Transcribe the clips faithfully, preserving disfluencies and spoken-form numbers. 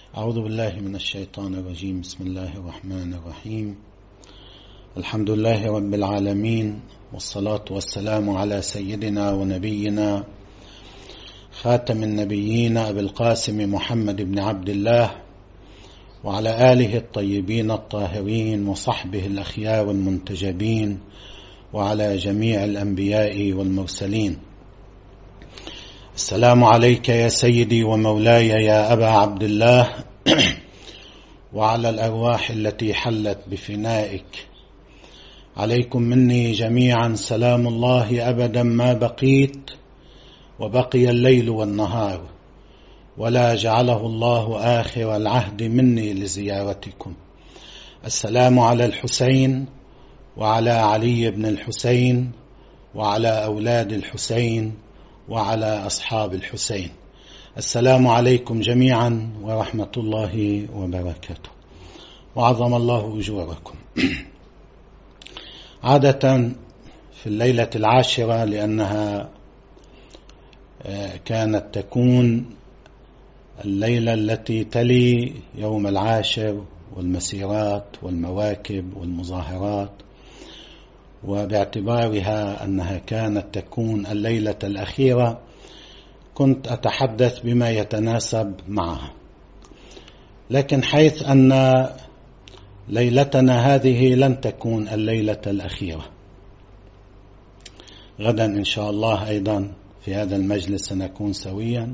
أعوذ بالله من الشيطان الرجيم. بسم الله الرحمن الرحيم. الحمد لله رب العالمين، والصلاة والسلام على سيدنا ونبينا خاتم النبيين أبي القاسم محمد بن عبد الله وعلى آله الطيبين الطاهرين وصحبه الأخيار المنتجبين وعلى جميع الأنبياء والمرسلين. السلام عليك يا سيدي ومولاي يا أبا عبد الله وعلى الأرواح التي حلت بفنائك. عليكم مني جميعا سلام الله أبدا ما بقيت وبقي الليل والنهار، ولا جعله الله آخر العهد مني لزيارتكم. السلام على الحسين وعلى علي بن الحسين وعلى أولاد الحسين وعلى أصحاب الحسين. السلام عليكم جميعا ورحمة الله وبركاته، وعظم الله أجوركم. عادة في الليلة العاشرة، لأنها كانت تكون الليلة التي تلي يوم العاشر والمسيرات والمواكب والمظاهرات، وباعتبارها أنها كانت تكون الليلة الأخيرة كنت أتحدث بما يتناسب معها. لكن حيث أن ليلتنا هذه لن تكون الليلة الأخيرة، غدا إن شاء الله أيضا في هذا المجلس سنكون سويا،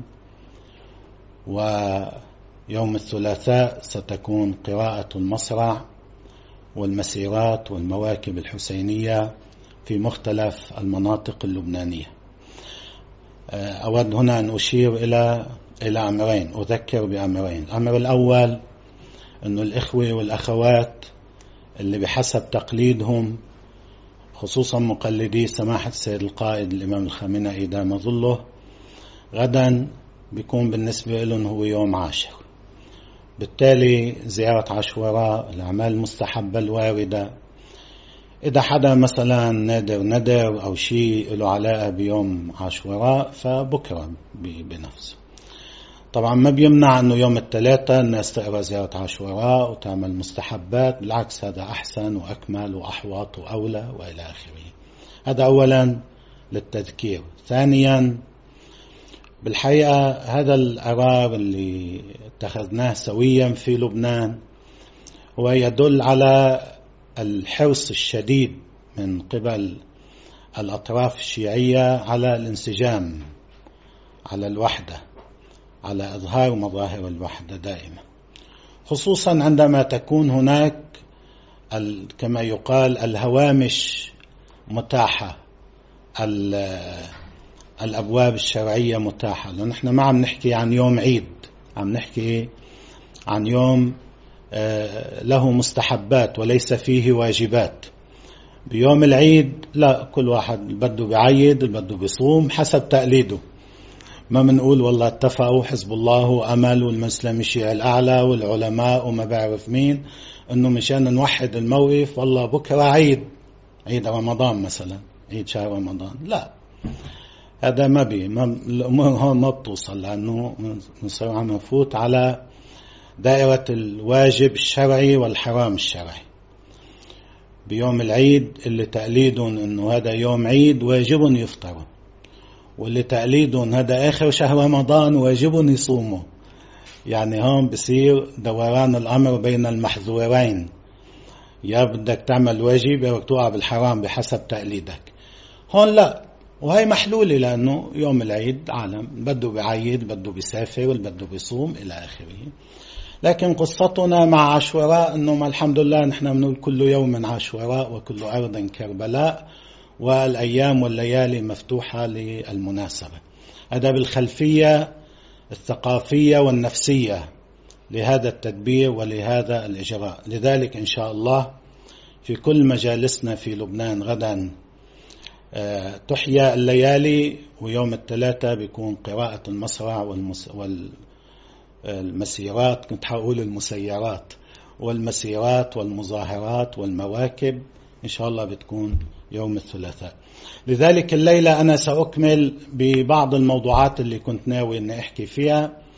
ويوم الثلاثاء ستكون قراءة المصرع والمسيرات والمواكب الحسينية في مختلف المناطق اللبنانية. أود هنا أن أشير إلى إلى أمرين، أذكر بأمرين. الأمر الأول أن الإخوة والأخوات اللي بحسب تقليدهم، خصوصا مقلدي سماحة السيد القائد الإمام الخامنئي دام ظله، غدا بيكون بالنسبة لهم هو يوم عاشر، بالتالي زيارة عاشوراء، الأعمال المستحبة الواردة، إذا حدا مثلا نادر ندر أو شيء له علاقة بيوم عاشوراء فبكرة بنفسه. طبعا ما بيمنع أنه يوم الثلاثة الناس تقرأ زيارة عاشوراء وتعمل مستحبات، بالعكس هذا أحسن وأكمل وأحوط وأولى وإلى آخره. هذا أولا للتذكير. ثانيا، بالحقيقة هذا القرار اللي اتخذناه سويا في لبنان هو يدل على الحرص الشديد من قبل الأطراف الشيعية على الانسجام، على الوحدة، على إظهار مظاهر الوحدة دائما، خصوصا عندما تكون هناك كما يقال الهوامش متاحة، الأبواب الشرعية متاحة. لأن نحن ما عم نحكي عن يوم عيد، عم نحكي عن يوم له مستحبات وليس فيه واجبات. بيوم العيد لا، كل واحد بده بعيد بده بيصوم حسب تقليده. ما منقول والله اتفقوا حزب الله وأمل والمسلم الشيعي الأعلى والعلماء وما بعرف مين أنه مشان نوحد الموقف والله بكرة عيد، عيد رمضان مثلا، عيد شهر رمضان. لا، هذا ما بي ما الأمور هون ما بتوصل، لأنه نصير عم نفوت على دائرة الواجب الشرعي والحرام الشرعي. بيوم العيد اللي تقليدهم أنه هذا يوم عيد واجب يفطروا، واللي تقليدهم هذا آخر شهر رمضان واجب يصوموا. يعني هون بصير دوران الأمر بين المحظورين، يا بدك تعمل واجب يا بدك توقع بالحرام بحسب تقليدك. هون لا، وهي محلولة، لأنه يوم العيد عالم بده بعيد، بده بيسافر، بده بيصوم إلى آخره. لكن قصتنا مع عاشوراء أنه الحمد لله نحن بنقول كل يوم عاشوراء وكل أرض كربلاء، والأيام والليالي مفتوحة للمناسبة. هذا بالخلفية الثقافية والنفسية لهذا التدبير ولهذا الإجراء. لذلك إن شاء الله في كل مجالسنا في لبنان غدا تحيا الليالي، ويوم الثلاثة بيكون قراءة المصرع والمس... والمسيرات، كنت حقول المسيرات، والمسيرات والمظاهرات والمواكب إن شاء الله بتكون يوم الثلاثاء. لذلك الليلة أنا سأكمل ببعض الموضوعات اللي كنت ناوي أن أحكي فيها،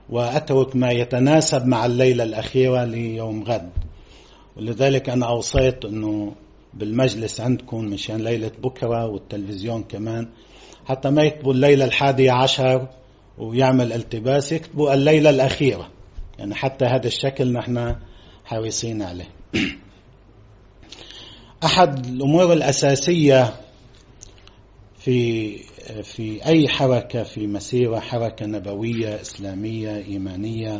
وأترك ما يتناسب مع الليلة الأخيرة ليوم غد. ولذلك أنا أوصيت أنه بالمجلس عندكم مشان ليلة بكرة والتلفزيون كمان حتى ما يكتبوا الليلة الحادية عشر ويعمل التباس، يكتبوا الليلة الأخيرة، يعني حتى هذا الشكل نحن حريصين عليه. أحد الأمور الأساسية في في أي حركة في مسيرة حركة نبوية إسلامية إيمانية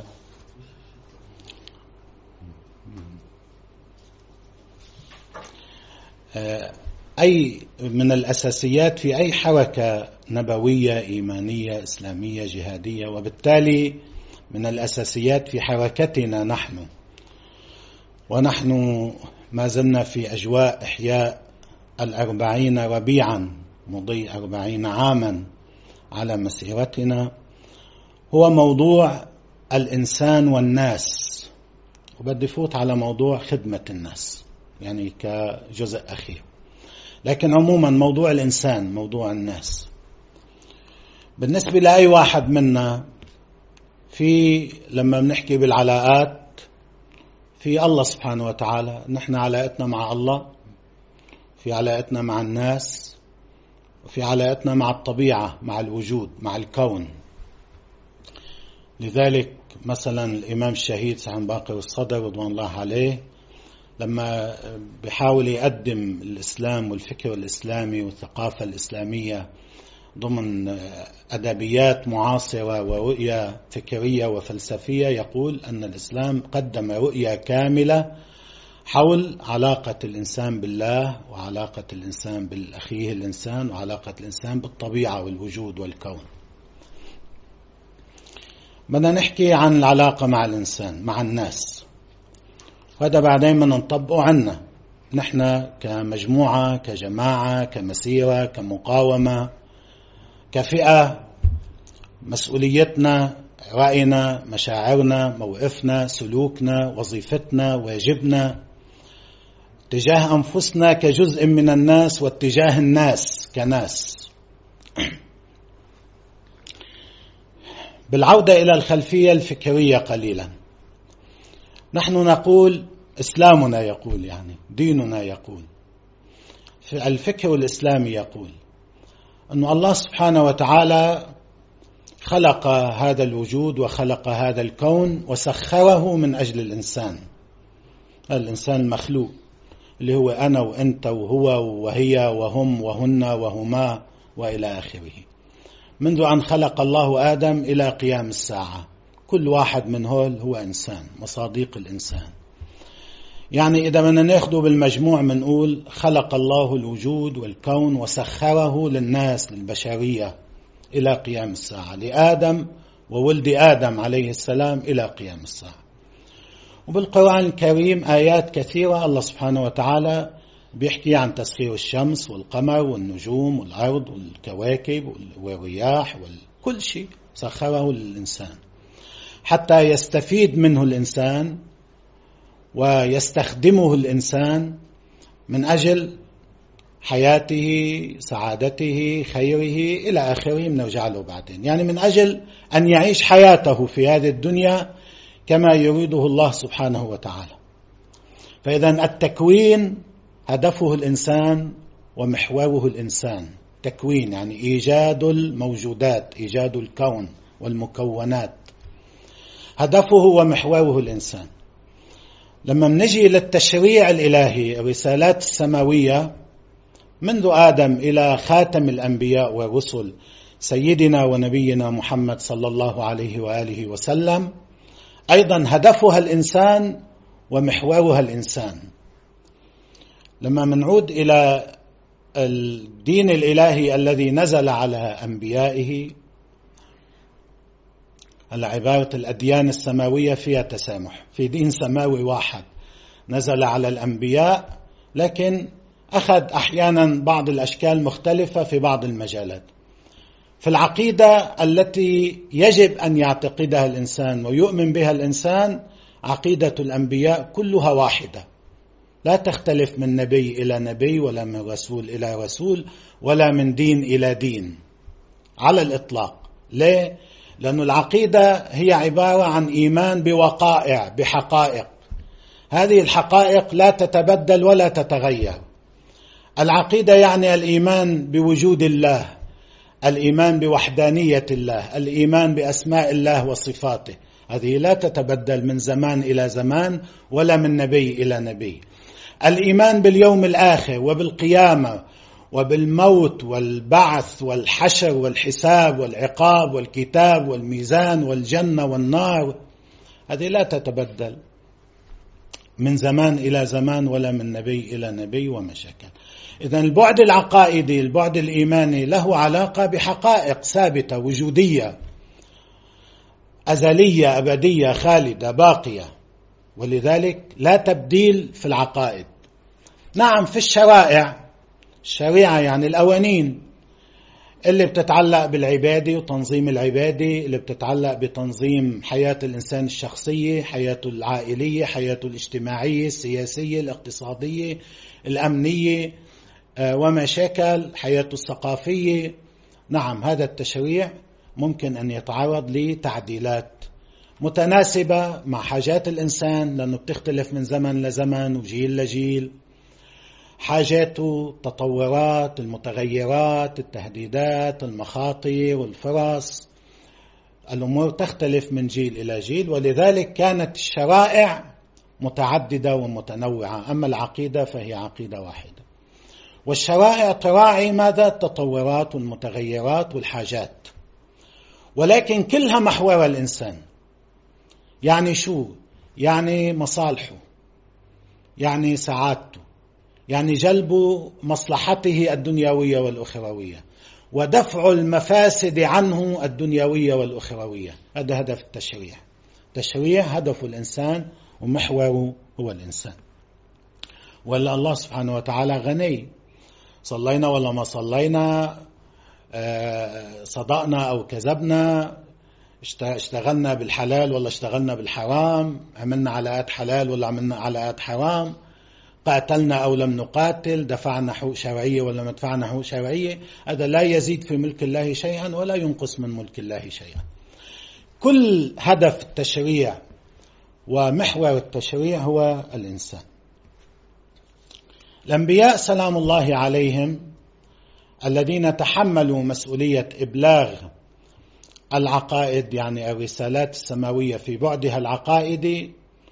أي من الأساسيات في أي حركة نبوية إيمانية إسلامية جهادية، وبالتالي من الأساسيات في حركتنا نحن، ونحن ما زلنا في أجواء إحياء الأربعين ربيعا مضي أربعين عاما على مسيرتنا، هو موضوع الإنسان والناس. وبدي فوت على موضوع خدمة الناس يعني كجزء أخير، لكن عموما موضوع الإنسان موضوع الناس بالنسبة لأي واحد منا. في لما بنحكي بالعلاقات في الله سبحانه وتعالى، نحن علاقتنا مع الله، في علاقتنا مع الناس، وفي علاقتنا مع الطبيعة، مع الوجود، مع الكون. لذلك مثلا الإمام الشهيد سعد باقر الصدر رضوان الله عليه لما بيحاول يقدم الإسلام والفكر الإسلامي والثقافة الإسلامية ضمن أدبيات معاصرة ورؤية فكرية وفلسفية، يقول أن الإسلام قدم رؤية كاملة حول علاقة الإنسان بالله وعلاقة الإنسان بالأخيه الإنسان وعلاقة الإنسان بالطبيعة والوجود والكون. بدنا نحكي عن العلاقة مع الإنسان مع الناس، وهذا بعدين بدنا نطبقه عنا نحن كمجموعة كجماعة كمسيرة كمقاومة كفئة. مسؤوليتنا، رأينا، مشاعرنا، موقفنا، سلوكنا، وظيفتنا، واجبنا تجاه أنفسنا كجزء من الناس واتجاه الناس كناس. بالعودة إلى الخلفية الفكرية قليلا، نحن نقول إسلامنا يقول يعني ديننا يقول، الفكر الإسلامي يقول أن الله سبحانه وتعالى خلق هذا الوجود وخلق هذا الكون وسخره من أجل الإنسان، الإنسان المخلوق اللي هو أنا وأنت وهو وهي وهم وهن وهما وإلى آخره. منذ أن خلق الله آدم إلى قيام الساعة كل واحد من هول هو إنسان، مصاديق الإنسان. يعني إذا بدنا ناخده بالمجموع منقول خلق الله الوجود والكون وسخره للناس للبشرية إلى قيام الساعة، لآدم وولد آدم عليه السلام إلى قيام الساعة. وبالقرآن الكريم آيات كثيرة الله سبحانه وتعالى بيحكي عن تسخير الشمس والقمر والنجوم والأرض والكواكب والرياح وكل شيء سخره للإنسان حتى يستفيد منه الإنسان ويستخدمه الإنسان من أجل حياته سعادته خيره إلى آخره. بنرجع له بعدين، يعني من أجل أن يعيش حياته في هذه الدنيا كما يريده الله سبحانه وتعالى. فإذا التكوين هدفه الإنسان ومحوره الإنسان. تكوين يعني إيجاد الموجودات، إيجاد الكون والمكونات، هدفه ومحوره الإنسان. لما نجي للتشريع الإلهي الرسالات السماوية منذ آدم إلى خاتم الأنبياء والرسل سيدنا ونبينا محمد صلى الله عليه وآله وسلم، أيضا هدفها الإنسان ومحورها الإنسان. لما منعود إلى الدين الإلهي الذي نزل على أنبيائه، على عبارة الأديان السماوية فيها تسامح، في دين سماوي واحد نزل على الأنبياء، لكن أخذ أحيانا بعض الأشكال مختلفة في بعض المجالات. في العقيدة التي يجب أن يعتقدها الإنسان ويؤمن بها الإنسان، عقيدة الأنبياء كلها واحدة، لا تختلف من نبي إلى نبي ولا من رسول إلى رسول ولا من دين إلى دين على الإطلاق. ليه؟ لأن العقيدة هي عبارة عن إيمان بوقائع، بحقائق، هذه الحقائق لا تتبدل ولا تتغير. العقيدة يعني الإيمان بوجود الله، الإيمان بوحدانية الله، الإيمان بأسماء الله وصفاته، هذه لا تتبدل من زمان إلى زمان ولا من نبي إلى نبي. الإيمان باليوم الآخر وبالقيامة وبالموت والبعث والحشر والحساب والعقاب والكتاب والميزان والجنة والنار، هذه لا تتبدل من زمان إلى زمان ولا من نبي إلى نبي وما شكل. إذن البعد العقائدي، البعد الإيماني له علاقة بحقائق ثابتة وجودية أزلية أبدية خالدة باقية، ولذلك لا تبديل في العقائد. نعم في الشرائع، الشريعة يعني القوانين اللي بتتعلق بالعبادة وتنظيم العبادة، اللي بتتعلق بتنظيم حياة الإنسان الشخصية، حياته العائلية، حياته الاجتماعية، السياسية، الاقتصادية، الأمنية وما شاكل، حياته الثقافية. نعم هذا التشريع ممكن أن يتعرض لتعديلات متناسبة مع حاجات الإنسان، لأنه بتختلف من زمن لزمن وجيل لجيل، حاجاته، التطورات، المتغيرات، التهديدات، المخاطر والفرص، الأمور تختلف من جيل إلى جيل، ولذلك كانت الشرائع متعددة ومتنوعة. أما العقيدة فهي عقيدة واحدة، والشرائع تراعي ماذا؟ التطورات والمتغيرات والحاجات، ولكن كلها محور الإنسان. يعني شو؟ يعني مصالحه، يعني سعادته، يعني جلب مصلحته الدنيوية والأخروية ودفع المفاسد عنه الدنيوية والأخروية. هذا هدف التشريع. تشريع هدف الإنسان ومحوره هو الإنسان. ولا الله سبحانه وتعالى غني، صلينا ولا ما صلينا، صدقنا أو كذبنا، اشتغلنا بالحلال ولا اشتغلنا بالحرام، عملنا علاقات حلال ولا عملنا علاقات حرام، قاتلنا أو لم نقاتل، دفعنا حقوق شرعية ولا ما دفعنا حقوق شرعية، هذا لا يزيد في ملك الله شيئا ولا ينقص من ملك الله شيئا. كل هدف التشريع ومحور التشريع هو الإنسان. الأنبياء سلام الله عليهم الذين تحملوا مسؤولية إبلاغ العقائد، يعني الرسالات السماوية في بعدها العقائدي،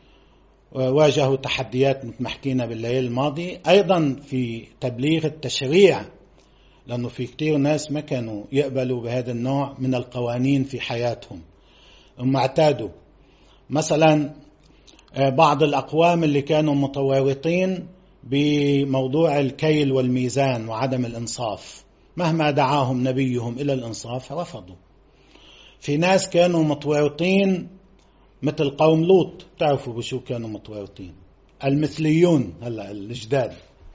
واجهوا تحديات مثل ما حكينا بالليل الماضي، أيضا في تبليغ التشريع، لأنه في كتير ناس ما كانوا يقبلوا بهذا النوع من القوانين في حياتهم، هم اعتادوا. مثلا بعض الأقوام اللي كانوا متورطين بموضوع الكيل والميزان وعدم الإنصاف، مهما دعاهم نبيهم إلى الإنصاف رفضوا. في ناس كانوا متورطين مثل قوم لوط، تعرفوا بشو كانوا متورطين؟ المثليون، هلا الجداد.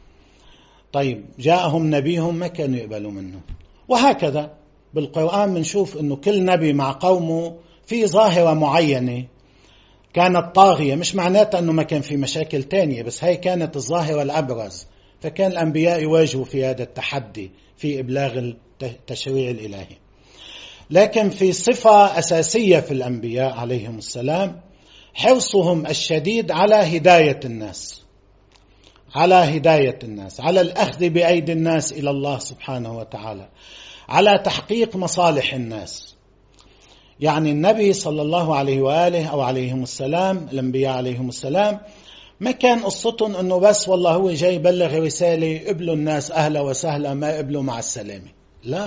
طيب جاءهم نبيهم ما كانوا يقبلوا منه. وهكذا بالقرآن بنشوف انه كل نبي مع قومه في ظاهرة معينة كانت طاغية، مش معناتها انه ما كان في مشاكل تانية، بس هاي كانت الظاهرة الأبرز. فكان الأنبياء يواجهوا في هذا التحدي في إبلاغ التشريع الإلهي. لكن في صفة أساسية في الأنبياء عليهم السلام حرصهم الشديد على هداية الناس، على هداية الناس، على الأخذ بأيدي الناس إلى الله سبحانه وتعالى، على تحقيق مصالح الناس. يعني النبي صلى الله عليه وآله أو عليهم السلام، الأنبياء عليهم السلام، ما كان قصتهم أنه بس والله هو جاي يبلغ رسالة، قبلوا الناس أهلا وسهلا، ما قبلوا مع السلامة. لا،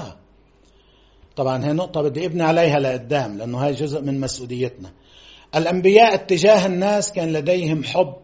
طبعا هي نقطة بدي ابني عليها لقدام، لأنه هاي جزء من مسؤوليتنا. الأنبياء اتجاه الناس كان لديهم حب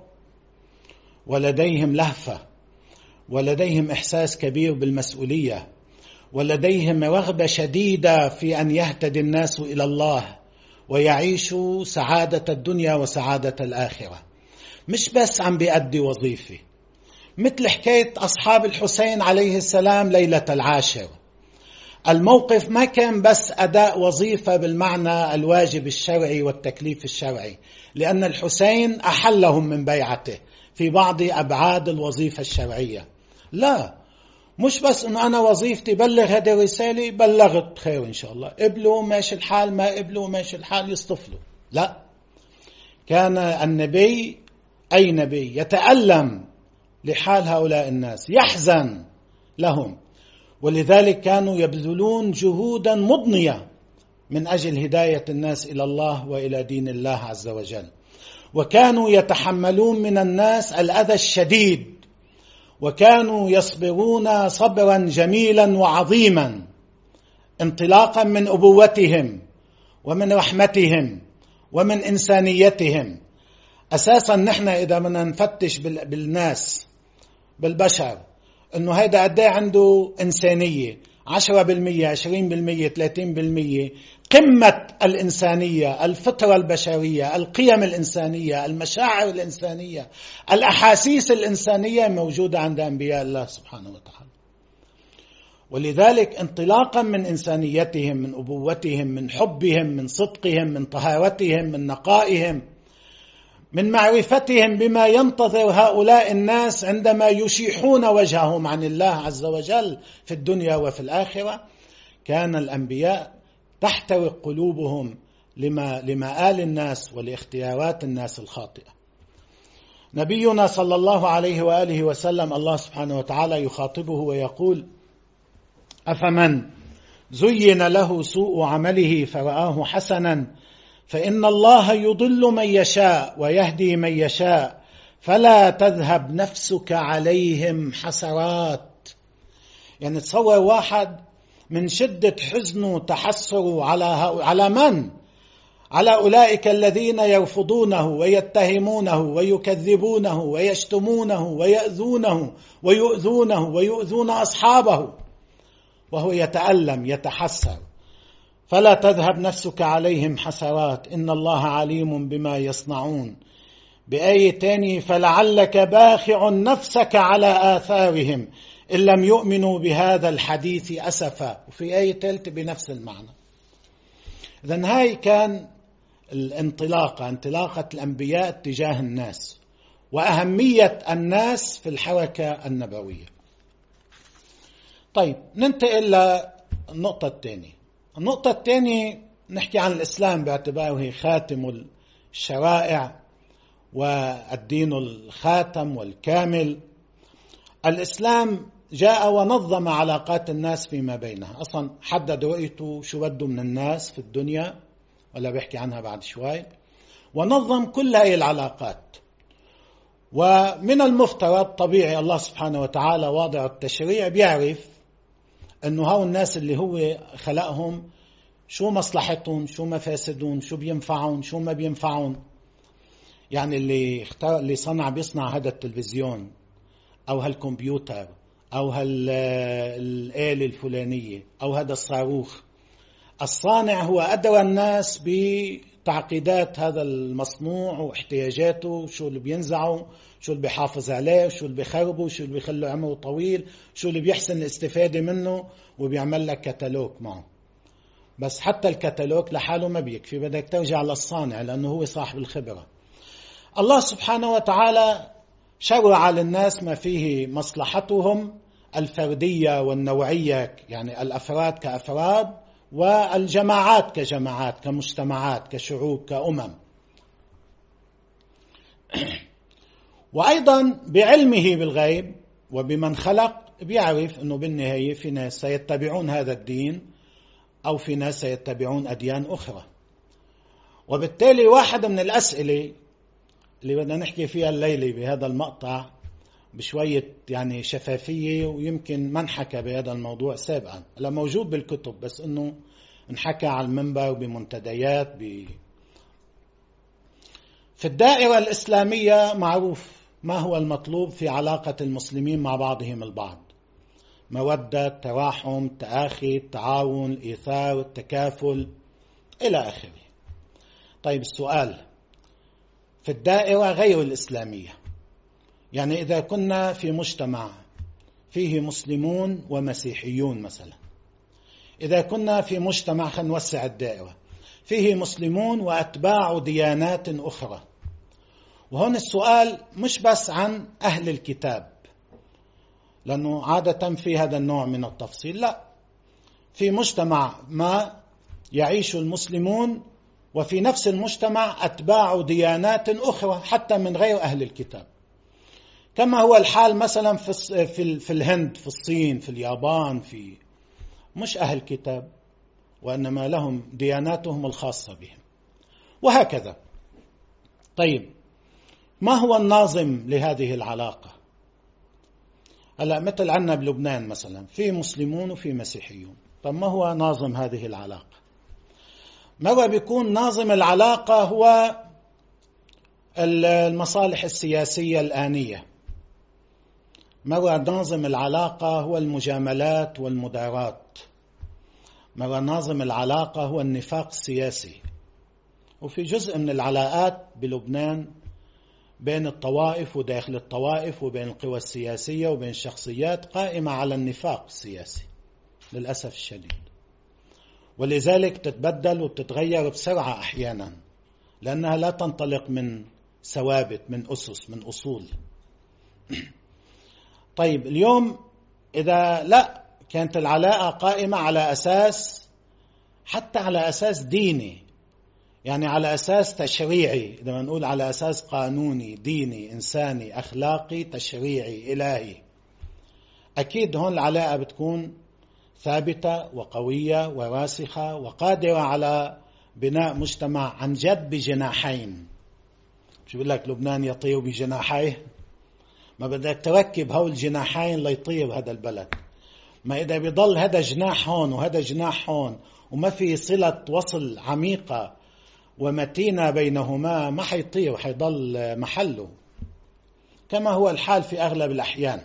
ولديهم لهفة ولديهم إحساس كبير بالمسؤولية، ولديهم رغبة شديدة في أن يهتدي الناس إلى الله ويعيشوا سعادة الدنيا وسعادة الآخرة. مش بس عم بيأدي وظيفة، مثل حكاية أصحاب الحسين عليه السلام ليلة العاشر. الموقف ما كان بس أداء وظيفة بالمعنى الواجب الشرعي والتكليف الشرعي، لأن الحسين أحلهم من بيعته في بعض أبعاد الوظيفة الشرعية. لا، مش بس أنه أنا وظيفتي بلغ هذه الرسالة، بلغت خير إن شاء الله، قبلوا ماشي الحال، ما قبلوا ماشي الحال، يصطفلوا. لا، كان النبي أي نبي يتألم لحال هؤلاء الناس، يحزن لهم، ولذلك كانوا يبذلون جهودا مضنية من أجل هداية الناس إلى الله وإلى دين الله عز وجل، وكانوا يتحملون من الناس الأذى الشديد، وكانوا يصبرون صبرا جميلا وعظيما انطلاقا من أبوتهم ومن رحمتهم ومن إنسانيتهم. أساسا نحن إذا بدنا نفتش بالناس بالبشر أنه هيدا قد ايه عنده إنسانية، عشرة بالمية، عشرين بالمية، ثلاثين بالمية، قمة الإنسانية، الفطرة البشرية، القيم الإنسانية، المشاعر الإنسانية، الأحاسيس الإنسانية موجودة عند أنبياء الله سبحانه وتعالى. ولذلك انطلاقا من إنسانيتهم، من أبوتهم، من حبهم، من صدقهم، من طهارتهم، من نقائهم، من معرفتهم بما ينتظر هؤلاء الناس عندما يشيحون وجههم عن الله عز وجل في الدنيا وفي الآخرة، كان الأنبياء تحترق قلوبهم لما لمآل الناس ولاختيارات الناس الخاطئة. نبينا صلى الله عليه وآله وسلم الله سبحانه وتعالى يخاطبه ويقول: أفمن زين له سوء عمله فرآه حسنا فإن الله يضل من يشاء ويهدي من يشاء فلا تذهب نفسك عليهم حسرات. يعني تصور واحد من شدة حزنه تحسره على على من؟ على أولئك الذين يرفضونه ويتهمونه ويكذبونه ويشتمونه ويأذونه ويؤذونه ويؤذون أصحابه، وهو يتألم يتحسر. فلا تذهب نفسك عليهم حسرات إن الله عليم بما يصنعون. بآية تانية: فلعلك باخع نفسك على آثارهم إن لم يؤمنوا بهذا الحديث أسفا. وفي آية ثالثة بنفس المعنى. إذن هاي كان الانطلاقة، انطلاقة الأنبياء تجاه الناس وأهمية الناس في الحركة النبوية. طيب ننتقل للنقطة الثانية. النقطة الثانية نحكي عن الإسلام باعتباره خاتم الشرائع والدين الخاتم والكامل. الإسلام جاء ونظم علاقات الناس فيما بينها، أصلا حدد رؤيته شو بده من الناس في الدنيا، ولا بيحكي عنها بعد شوي، ونظم كل هاي العلاقات. ومن المفترض طبيعي الله سبحانه وتعالى واضع التشريع بيعرف أنه هؤلاء الناس اللي هو خلقهم شو مصلحتهم، شو مفاسدهم، شو بينفعهم، شو ما بينفعهم. يعني اللي اختار اللي صنع بيصنع هذا التلفزيون أو هالكمبيوتر أو هالآلة الفلانية أو هذا الصاروخ، الصانع هو أدرى الناس بتعقيدات هذا المصنوع واحتياجاته، شو اللي بينزعه، شو اللي بيحافظ عليه، شو اللي بيخربه، شو اللي بيخليه عمره طويل، شو اللي بيحسن الاستفادة منه، وبيعمل لك كتالوج معه. بس حتى الكتالوج لحاله ما بيكفي، بدك ترجع للصانع لأنه هو صاحب الخبرة. الله سبحانه وتعالى شرع للناس ما فيه مصلحتهم الفردية والنوعية، يعني الأفراد كأفراد والجماعات كجماعات كمجتمعات كشعوب كأمم. وأيضا بعلمه بالغيب وبمن خلق بيعرف أنه بالنهاية في ناس سيتبعون هذا الدين أو في ناس سيتبعون أديان أخرى. وبالتالي واحد من الأسئلة اللي بدنا نحكي فيها الليلة بهذا المقطع بشوية يعني شفافية، ويمكن ما انحكى بهذا الموضوع سابقا، لا موجود بالكتب بس انه انحكى على المنبر بمنتديات ب... في الدائرة الإسلامية معروف ما هو المطلوب في علاقة المسلمين مع بعضهم البعض: مودة، تراحم، تآخي، التعاون، الإيثار، التكافل إلى آخره. طيب السؤال: في الدائرة غير الإسلامية، يعني إذا كنا في مجتمع فيه مسلمون ومسيحيون مثلا، إذا كنا في مجتمع، خلينا نوسع الدائرة، فيه مسلمون وأتباع ديانات أخرى، وهون السؤال مش بس عن أهل الكتاب، لأنه عادة في هذا النوع من التفصيل. لا، في مجتمع ما يعيش المسلمون وفي نفس المجتمع أتباع ديانات أخرى حتى من غير أهل الكتاب، كما هو الحال مثلا في في الهند، في الصين، في اليابان، في مش أهل كتاب وإنما لهم دياناتهم الخاصة بهم، وهكذا. طيب، ما هو الناظم لهذه العلاقة؟ هلا مثل عندنا بلبنان مثلا في مسلمون وفي مسيحيون. طب ما هو ناظم هذه العلاقة؟ مرة بيكون ناظم العلاقة هو المصالح السياسية الآنية، مرة ناظم العلاقة هو المجاملات والمدارات، مرة ناظم العلاقة هو النفاق السياسي. وفي جزء من العلاقات بلبنان بين الطوائف وداخل الطوائف وبين القوى السياسية وبين الشخصيات قائمة على النفاق السياسي للأسف الشديد، ولذلك تتبدل وتتغير بسرعة أحيانا لأنها لا تنطلق من ثوابت، من أسس، من أصول. طيب اليوم إذا لا كانت العلاقة قائمة على أساس، حتى على أساس ديني، يعني على أساس تشريعي، إذا ما نقول على أساس قانوني ديني إنساني أخلاقي تشريعي إلهي، أكيد هون العلاقة بتكون ثابتة وقوية وراسخة وقادرة على بناء مجتمع عن جد بجناحين. شو بيقول لك لبنان يطير بجناحيه؟ ما بدك تركب هول الجناحين ليطير هذا البلد. ما إذا بيضل هذا جناح هون وهذا جناح هون وما في صلة وصل عميقة ومتينة بينهما ما حيطير، حيضل محله، كما هو الحال في أغلب الأحيان.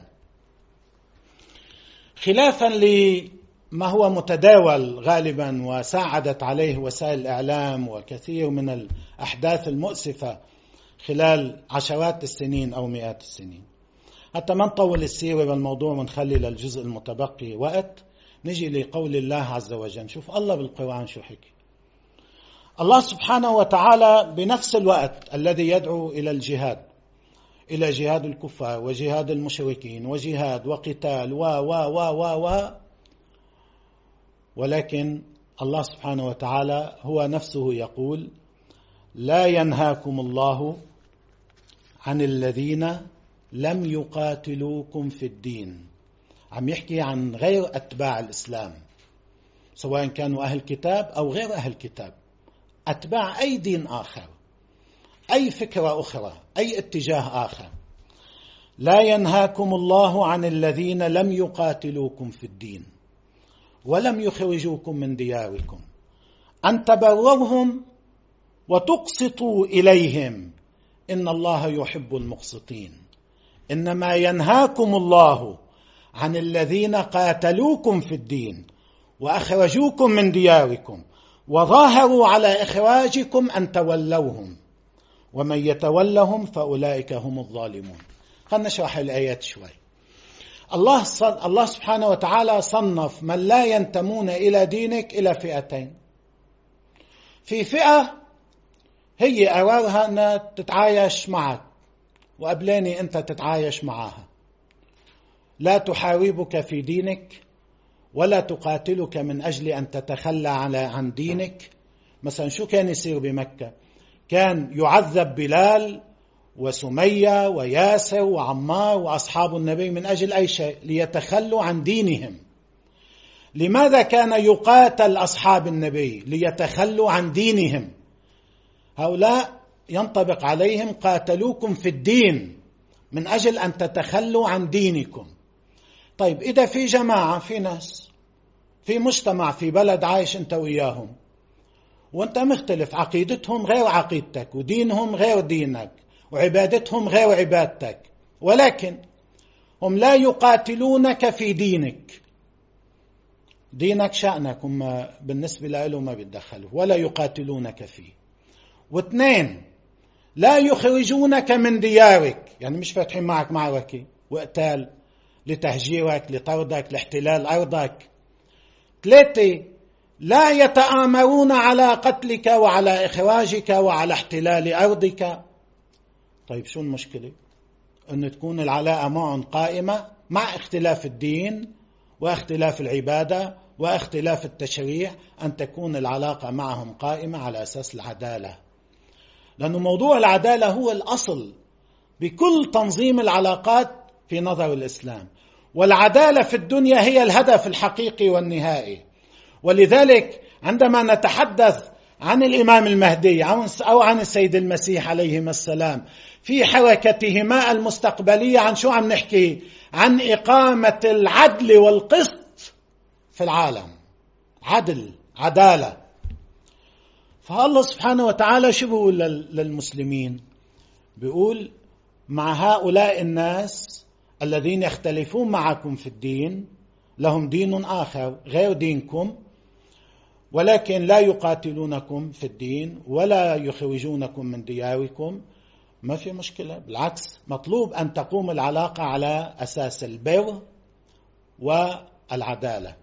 خلافا لما هو متداول غالبا وساعدت عليه وسائل الإعلام وكثير من الأحداث المؤسفة خلال عشرات السنين أو مئات السنين. حتى ما نطول السيرة بالموضوع ونخلي للجزء المتبقي وقت، نجي لقول الله عز وجل. شوف الله بالقرآن شو حكي. الله سبحانه وتعالى بنفس الوقت الذي يدعو إلى الجهاد، إلى جهاد الكفار وجهاد المشركين وجهاد وقتال و و و و و ولكن الله سبحانه وتعالى هو نفسه يقول: لا ينهاكم الله عن الذين لم يقاتلوكم في الدين. عم يحكي عن غير أتباع الإسلام، سواء كانوا أهل كتاب أو غير أهل كتاب، أتباع أي دين آخر، أي فكرة أخرى، أي اتجاه آخر. لا ينهاكم الله عن الذين لم يقاتلوكم في الدين ولم يخرجوكم من دياركم أن تبروهم وتقسطوا إليهم إن الله يحب المقسطين. إنما ينهاكم الله عن الذين قاتلوكم في الدين وأخرجوكم من دياركم وظاهروا على إخراجكم أن تولوهم ومن يتولهم فأولئك هم الظالمون. خلنا نشرح الآيات شوي. الله الله سبحانه وتعالى صنف من لا ينتمون إلى دينك إلى فئتين. في فئة هي قرارها أن تتعايش معك وقبلاني أنت تتعايش معها، لا تحاربك في دينك ولا تقاتلك من أجل أن تتخلى عن دينك. مثلا شو كان يصير بمكة؟ كان يعذب بلال وسمية وياسر وعمار وأصحاب النبي من أجل أي شيء؟ ليتخلوا عن دينهم. لماذا كان يقاتل أصحاب النبي؟ ليتخلوا عن دينهم. هؤلاء ينطبق عليهم قاتلوكم في الدين من أجل أن تتخلوا عن دينكم. طيب إذا في جماعة، في ناس، في مجتمع، في بلد عايش أنت وياهم وأنت مختلف، عقيدتهم غير عقيدتك ودينهم غير دينك وعبادتهم غير عبادتك، ولكن هم لا يقاتلونك في دينك. دينك شأنك، هم بالنسبة له ما بيتدخلوا ولا يقاتلونك فيه. واثنين، لا يخرجونك من ديارك، يعني مش فاتحين معك معركة وقتال لتهجيرك لطردك لاحتلال أرضك. ثلاثة، لا يتآمرون على قتلك وعلى إخراجك وعلى احتلال أرضك. طيب شو المشكلة؟ أن تكون العلاقة معهم قائمة مع اختلاف الدين واختلاف العبادة واختلاف التشريع أن تكون العلاقة معهم قائمة على أساس العدالة، لأن موضوع العدالة هو الأصل بكل تنظيم العلاقات في نظر الإسلام، والعدالة في الدنيا هي الهدف الحقيقي والنهائي. ولذلك عندما نتحدث عن الإمام المهدي أو عن السيد المسيح عليهما السلام في حركتهما المستقبلية، عن شو عم نحكي؟ عن إقامة العدل والقسط في العالم، عدل، عدالة. فالله سبحانه وتعالى شو بيقول للمسلمين؟ بيقول مع هؤلاء الناس الذين يختلفون معكم في الدين، لهم دين آخر غير دينكم، ولكن لا يقاتلونكم في الدين ولا يخرجونكم من دياركم، ما في مشكلة، بالعكس مطلوب أن تقوم العلاقة على أساس البر والعدالة.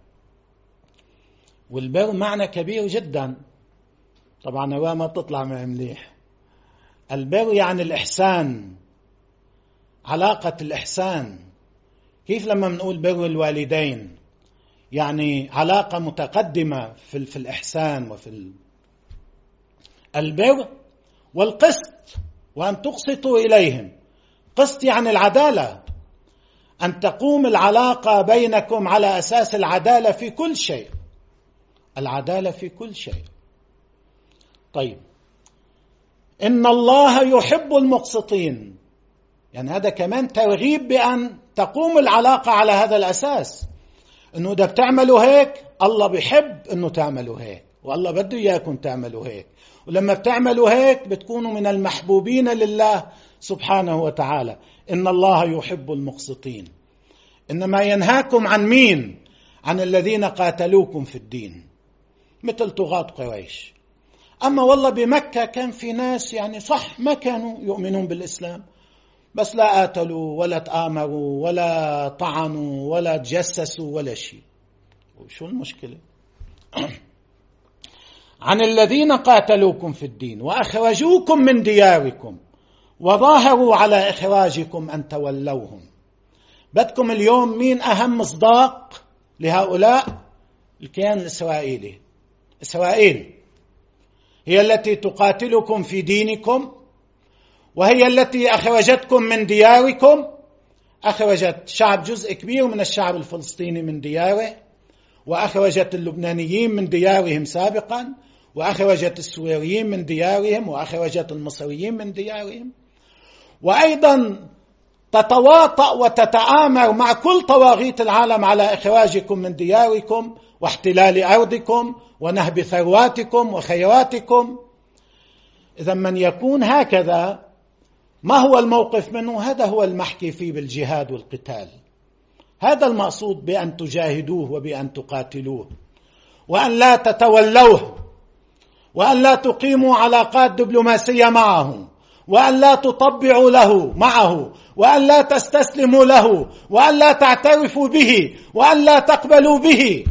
والبر معنى كبير جدا، طبعا هو ما بتطلع معي مليح. البر يعني الإحسان، علاقة الإحسان. كيف لما نقول بر الوالدين؟ يعني علاقة متقدمة في, في الإحسان وفي البر. والقسط، وأن تقسطوا إليهم. قسط يعني العدالة، أن تقوم العلاقة بينكم على أساس العدالة في كل شيء، العدالة في كل شيء. طيب، إن الله يحب المقسطين، يعني هذا كمان ترغيب بأن تقوم العلاقة على هذا الأساس، إنه إذا بتعملوا هيك الله بيحب إنه تعملوا هيك، والله بده إياكم تعملوا هيك، ولما بتعملوا هيك بتكونوا من المحبوبين لله سبحانه وتعالى. إن الله يحب المقسطين. إنما ينهاكم عن مين؟ عن الذين قاتلوكم في الدين، مثل طغاة قريش. أما والله بمكة كان في ناس يعني صح ما كانوا يؤمنون بالإسلام، بس لا قاتلوا ولا تآمروا ولا طعنوا ولا تجسسوا ولا شيء. وشو المشكلة؟ عن الذين قاتلوكم في الدين وأخرجوكم من دياركم وظاهروا على إخراجكم أن تولوهم. بدكم اليوم مين أهم مصداق لهؤلاء؟ الكيان الإسرائيلي. إسرائيل هي التي تقاتلكم في دينكم، وهي التي أخرجتكم من دياركم، أخرجت شعب جزء كبير من الشعب الفلسطيني من دياره، وأخرجت اللبنانيين من ديارهم سابقا، وأخرجت السوريين من ديارهم، وأخرجت المصريين من ديارهم، وأيضا تتواطأ وتتآمر مع كل طواغيت العالم على إخراجكم من دياركم واحتلال أرضكم ونهب ثرواتكم وخيراتكم. إذا من يكون هكذا ما هو الموقف منه؟ هذا هو المحكي فيه بالجهاد والقتال. هذا المقصود بأن تجاهدوه وبأن تقاتلوه، وأن لا تتولوه، وأن لا تقيموا علاقات دبلوماسية معه، وأن لا تطبعوا له معه، وأن لا تستسلموا له، وأن لا تعترفوا به، وأن لا تقبلوا به.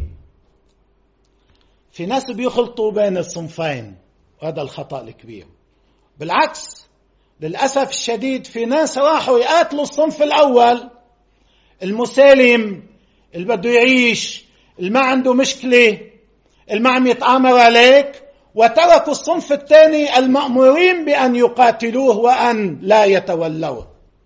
في ناس بيخلطوا بين الصنفين، وهذا الخطأ الكبير. بالعكس للأسف الشديد في ناس راحوا يقاتلوا الصنف الأول، المسالم اللي بده يعيش، اللي ما عنده مشكلة، اللي ما عم يتآمر عليك، وتركوا الصنف الثاني المأمورين بأن يقاتلوه وأن لا يتولوه.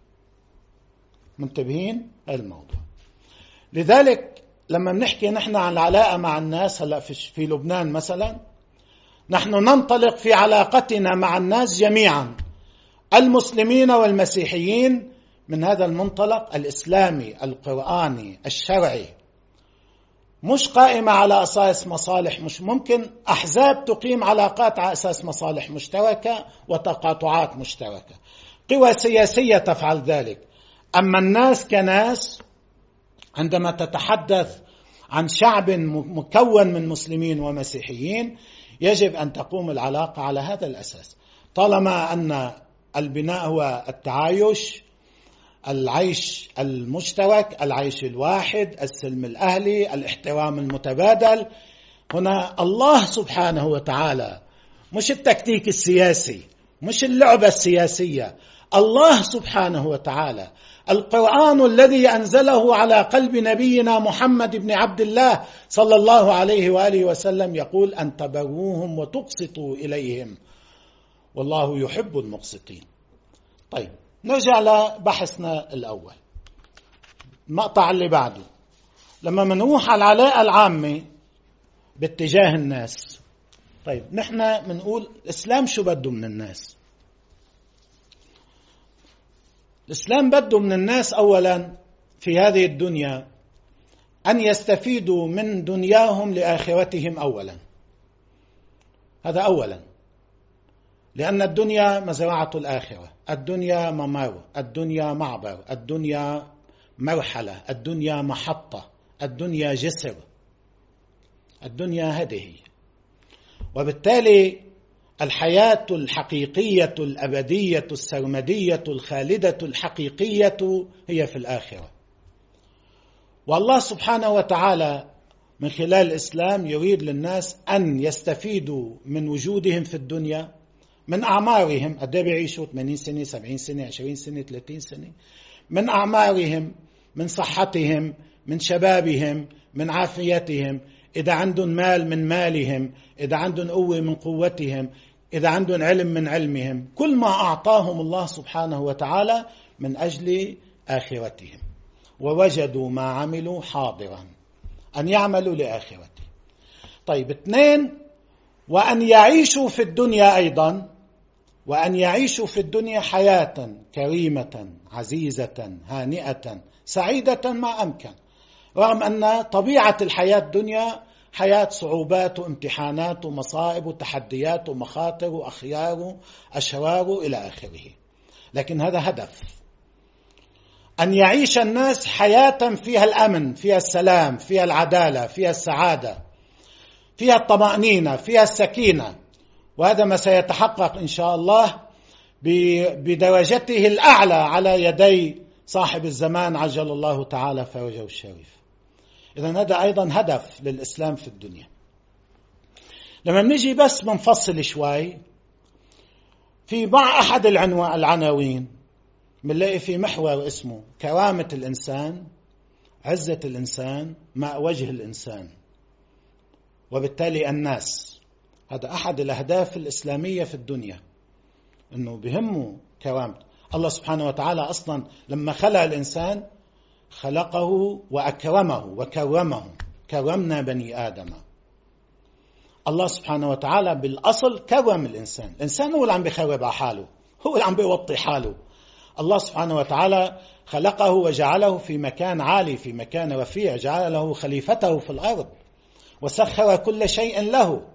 منتبهين الموضوع؟ لذلك لما نحكي نحن عن العلاقة مع الناس، هلا في لبنان مثلا نحن ننطلق في علاقتنا مع الناس جميعا، المسلمين والمسيحيين، من هذا المنطلق الإسلامي القرآني الشرعي، مش قائمة على أساس مصالح. مش ممكن أحزاب تقيم علاقات على أساس مصالح مشتركة وتقاطعات مشتركة، قوى سياسية تفعل ذلك. أما الناس كناس، عندما تتحدث عن شعب مكون من مسلمين ومسيحيين، يجب أن تقوم العلاقة على هذا الأساس، طالما أن البناء هو التعايش، العيش المشترك، العيش الواحد، السلم الأهلي، الاحترام المتبادل. هنا الله سبحانه وتعالى، مش التكتيك السياسي، مش اللعبة السياسية، الله سبحانه وتعالى القرآن الذي أنزله على قلب نبينا محمد بن عبد الله صلى الله عليه وآله وسلم يقول أن تبروهم وتقسطوا إليهم والله يحب المقسطين. طيب نرجع لبحثنا الأول، المقطع اللي بعده. لما منروح على العلاقة العامة باتجاه الناس، طيب نحن منقول الإسلام شو بده من الناس؟ الإسلام بده من الناس أولا في هذه الدنيا أن يستفيدوا من دنياهم لآخرتهم أولا، هذا أولا، لأن الدنيا مزرعة الآخرة، الدنيا ممر، الدنيا معبر، الدنيا مرحلة، الدنيا محطة، الدنيا جسر، الدنيا هذه. وبالتالي الحياة الحقيقية الأبدية السرمدية الخالدة الحقيقية هي في الآخرة. والله سبحانه وتعالى من خلال الإسلام يريد للناس أن يستفيدوا من وجودهم في الدنيا، من أعمارهم، قد ايه بيعيشوا ثمانين سنة سبعين سنة عشرين سنة ثلاثين سنة، من أعمارهم، من صحتهم، من شبابهم، من عافيتهم، إذا عندهم مال من مالهم، إذا عندهم قوة من قوتهم، إذا عندهم علم من علمهم، كل ما أعطاهم الله سبحانه وتعالى من أجل آخرتهم. ووجدوا ما عملوا حاضرا، أن يعملوا لآخرته. طيب اثنين، وأن يعيشوا في الدنيا أيضا، وأن يعيشوا في الدنيا حياة كريمة عزيزة هانئة سعيدة ما أمكن، رغم أن طبيعة الحياة الدنيا حياة صعوبات وامتحانات ومصائب وتحديات ومخاطر وأخيار وأشرار إلى آخره، لكن هذا هدف، أن يعيش الناس حياة فيها الأمن، فيها السلام، فيها العدالة، فيها السعادة، فيها الطمأنينة، فيها السكينة. وهذا ما سيتحقق إن شاء الله بدرجته الأعلى على يدي صاحب الزمان عجل الله تعالى فرجه الشريف. إذن هذا أيضا هدف للإسلام في الدنيا. لما نجي بس منفصل شوي في مع أحد العناوين بنلاقي في محور اسمه كرامة الإنسان، عزة الإنسان، ماء وجه الإنسان، وبالتالي الناس. هذا أحد الأهداف الإسلامية في الدنيا، أنه بهمه كرامة الله سبحانه وتعالى. أصلا لما خلق الإنسان خلقه وأكرمه وكرمه، كرمنا بني آدم. الله سبحانه وتعالى بالأصل كرم الإنسان، الإنسان هو اللي عم بيخرب على حاله، هو اللي عم بيوطي حاله. الله سبحانه وتعالى خلقه وجعله في مكان عالي، في مكان رفيع، جعله خليفته في الأرض وسخر كل شيء له.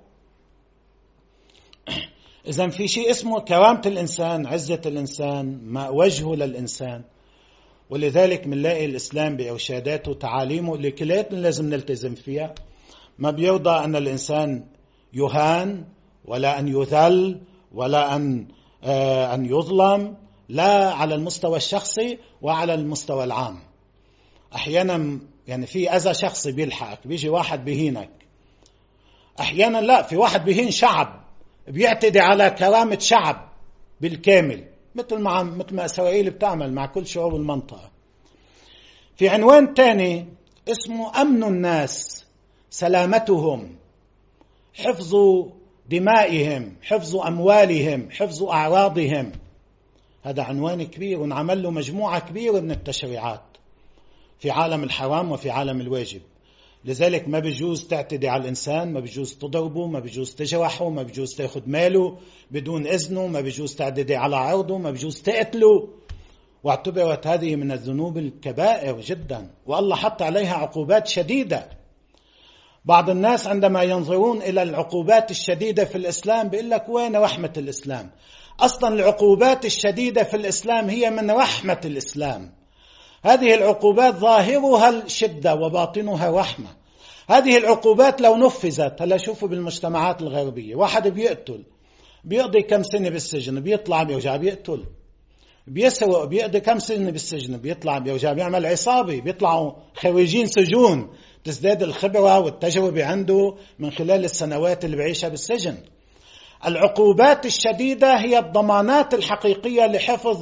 إذن في شيء اسمه كرامة الإنسان، عزة الإنسان، ما وجهه للإنسان. ولذلك منلاقي الإسلام بإرشاداته وتعاليمه اللي كلياتنا لازم نلتزم فيها، ما بيرضى أن الإنسان يهان ولا أن يذل ولا أن آه أن يظلم، لا على المستوى الشخصي وعلى المستوى العام. أحيانا يعني في أذى شخصي بيلحقك، بيجي واحد بيهينك. أحيانا لا، في واحد بيهين شعب، بيعتدي على كرامة شعب بالكامل، مثل ما مثل ما إسرائيل بتعمل مع كل شعوب المنطقة. في عنوان تاني اسمه أمن الناس، سلامتهم، حفظ دمائهم، حفظ أموالهم، حفظ أعراضهم. هذا عنوان كبير ونعمل له مجموعة كبيرة من التشريعات في عالم الحرام وفي عالم الواجب. لذلك ما بيجوز تعتدي على الإنسان، ما بيجوز تضربه، ما بيجوز تجرحه، ما بيجوز تأخذ ماله بدون إذنه، ما بيجوز تعتدي على عرضه، ما بيجوز تقتله. واعتبرت هذه من الذنوب الكبائر جدا، والله حط عليها عقوبات شديدة. بعض الناس عندما ينظرون إلى العقوبات الشديدة في الإسلام بيقول لك وين رحمة الإسلام؟ أصلا العقوبات الشديدة في الإسلام هي من رحمة الإسلام. هذه العقوبات ظاهرها الشدة وباطنها رحمة. هذه العقوبات لو نفذت، هلا شوفوا بالمجتمعات الغربية، واحد بيقتل بيقضي كم سنة بالسجن، بيطلع بيرجع بيقتل، بيسرق بيقضي كم سنة بالسجن، بيطلع بيرجع بيعمل عصابة، بيطلعوا خريجين سجون، تزداد الخبرة والتجربة عنده من خلال السنوات اللي بعيشها بالسجن. العقوبات الشديدة هي الضمانات الحقيقية لحفظ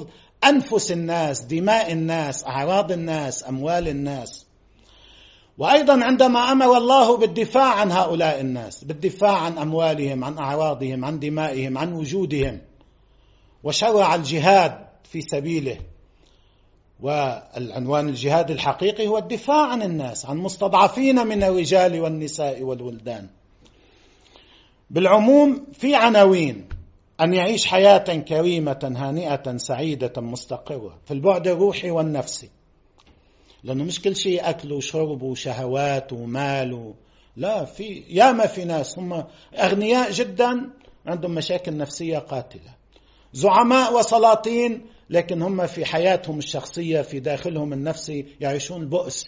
أنفس الناس، دماء الناس، أعراض الناس، أموال الناس. وأيضا عندما أمر الله بالدفاع عن هؤلاء الناس، بالدفاع عن أموالهم، عن أعراضهم، عن دمائهم، عن وجودهم، وشرع الجهاد في سبيله. والعنوان الجهاد الحقيقي هو الدفاع عن الناس، عن مستضعفين من الرجال والنساء والولدان. بالعموم في عناوين: أن يعيش حياة كريمة هانئة سعيدة مستقرة في البعد الروحي والنفسي، لأنه مش كل شيء أكل وشرب وشهوات ومال، لا، في ياما في ناس هم أغنياء جدا عندهم مشاكل نفسية قاتلة، زعماء وسلاطين، لكن هم في حياتهم الشخصية في داخلهم النفسي يعيشون بؤس.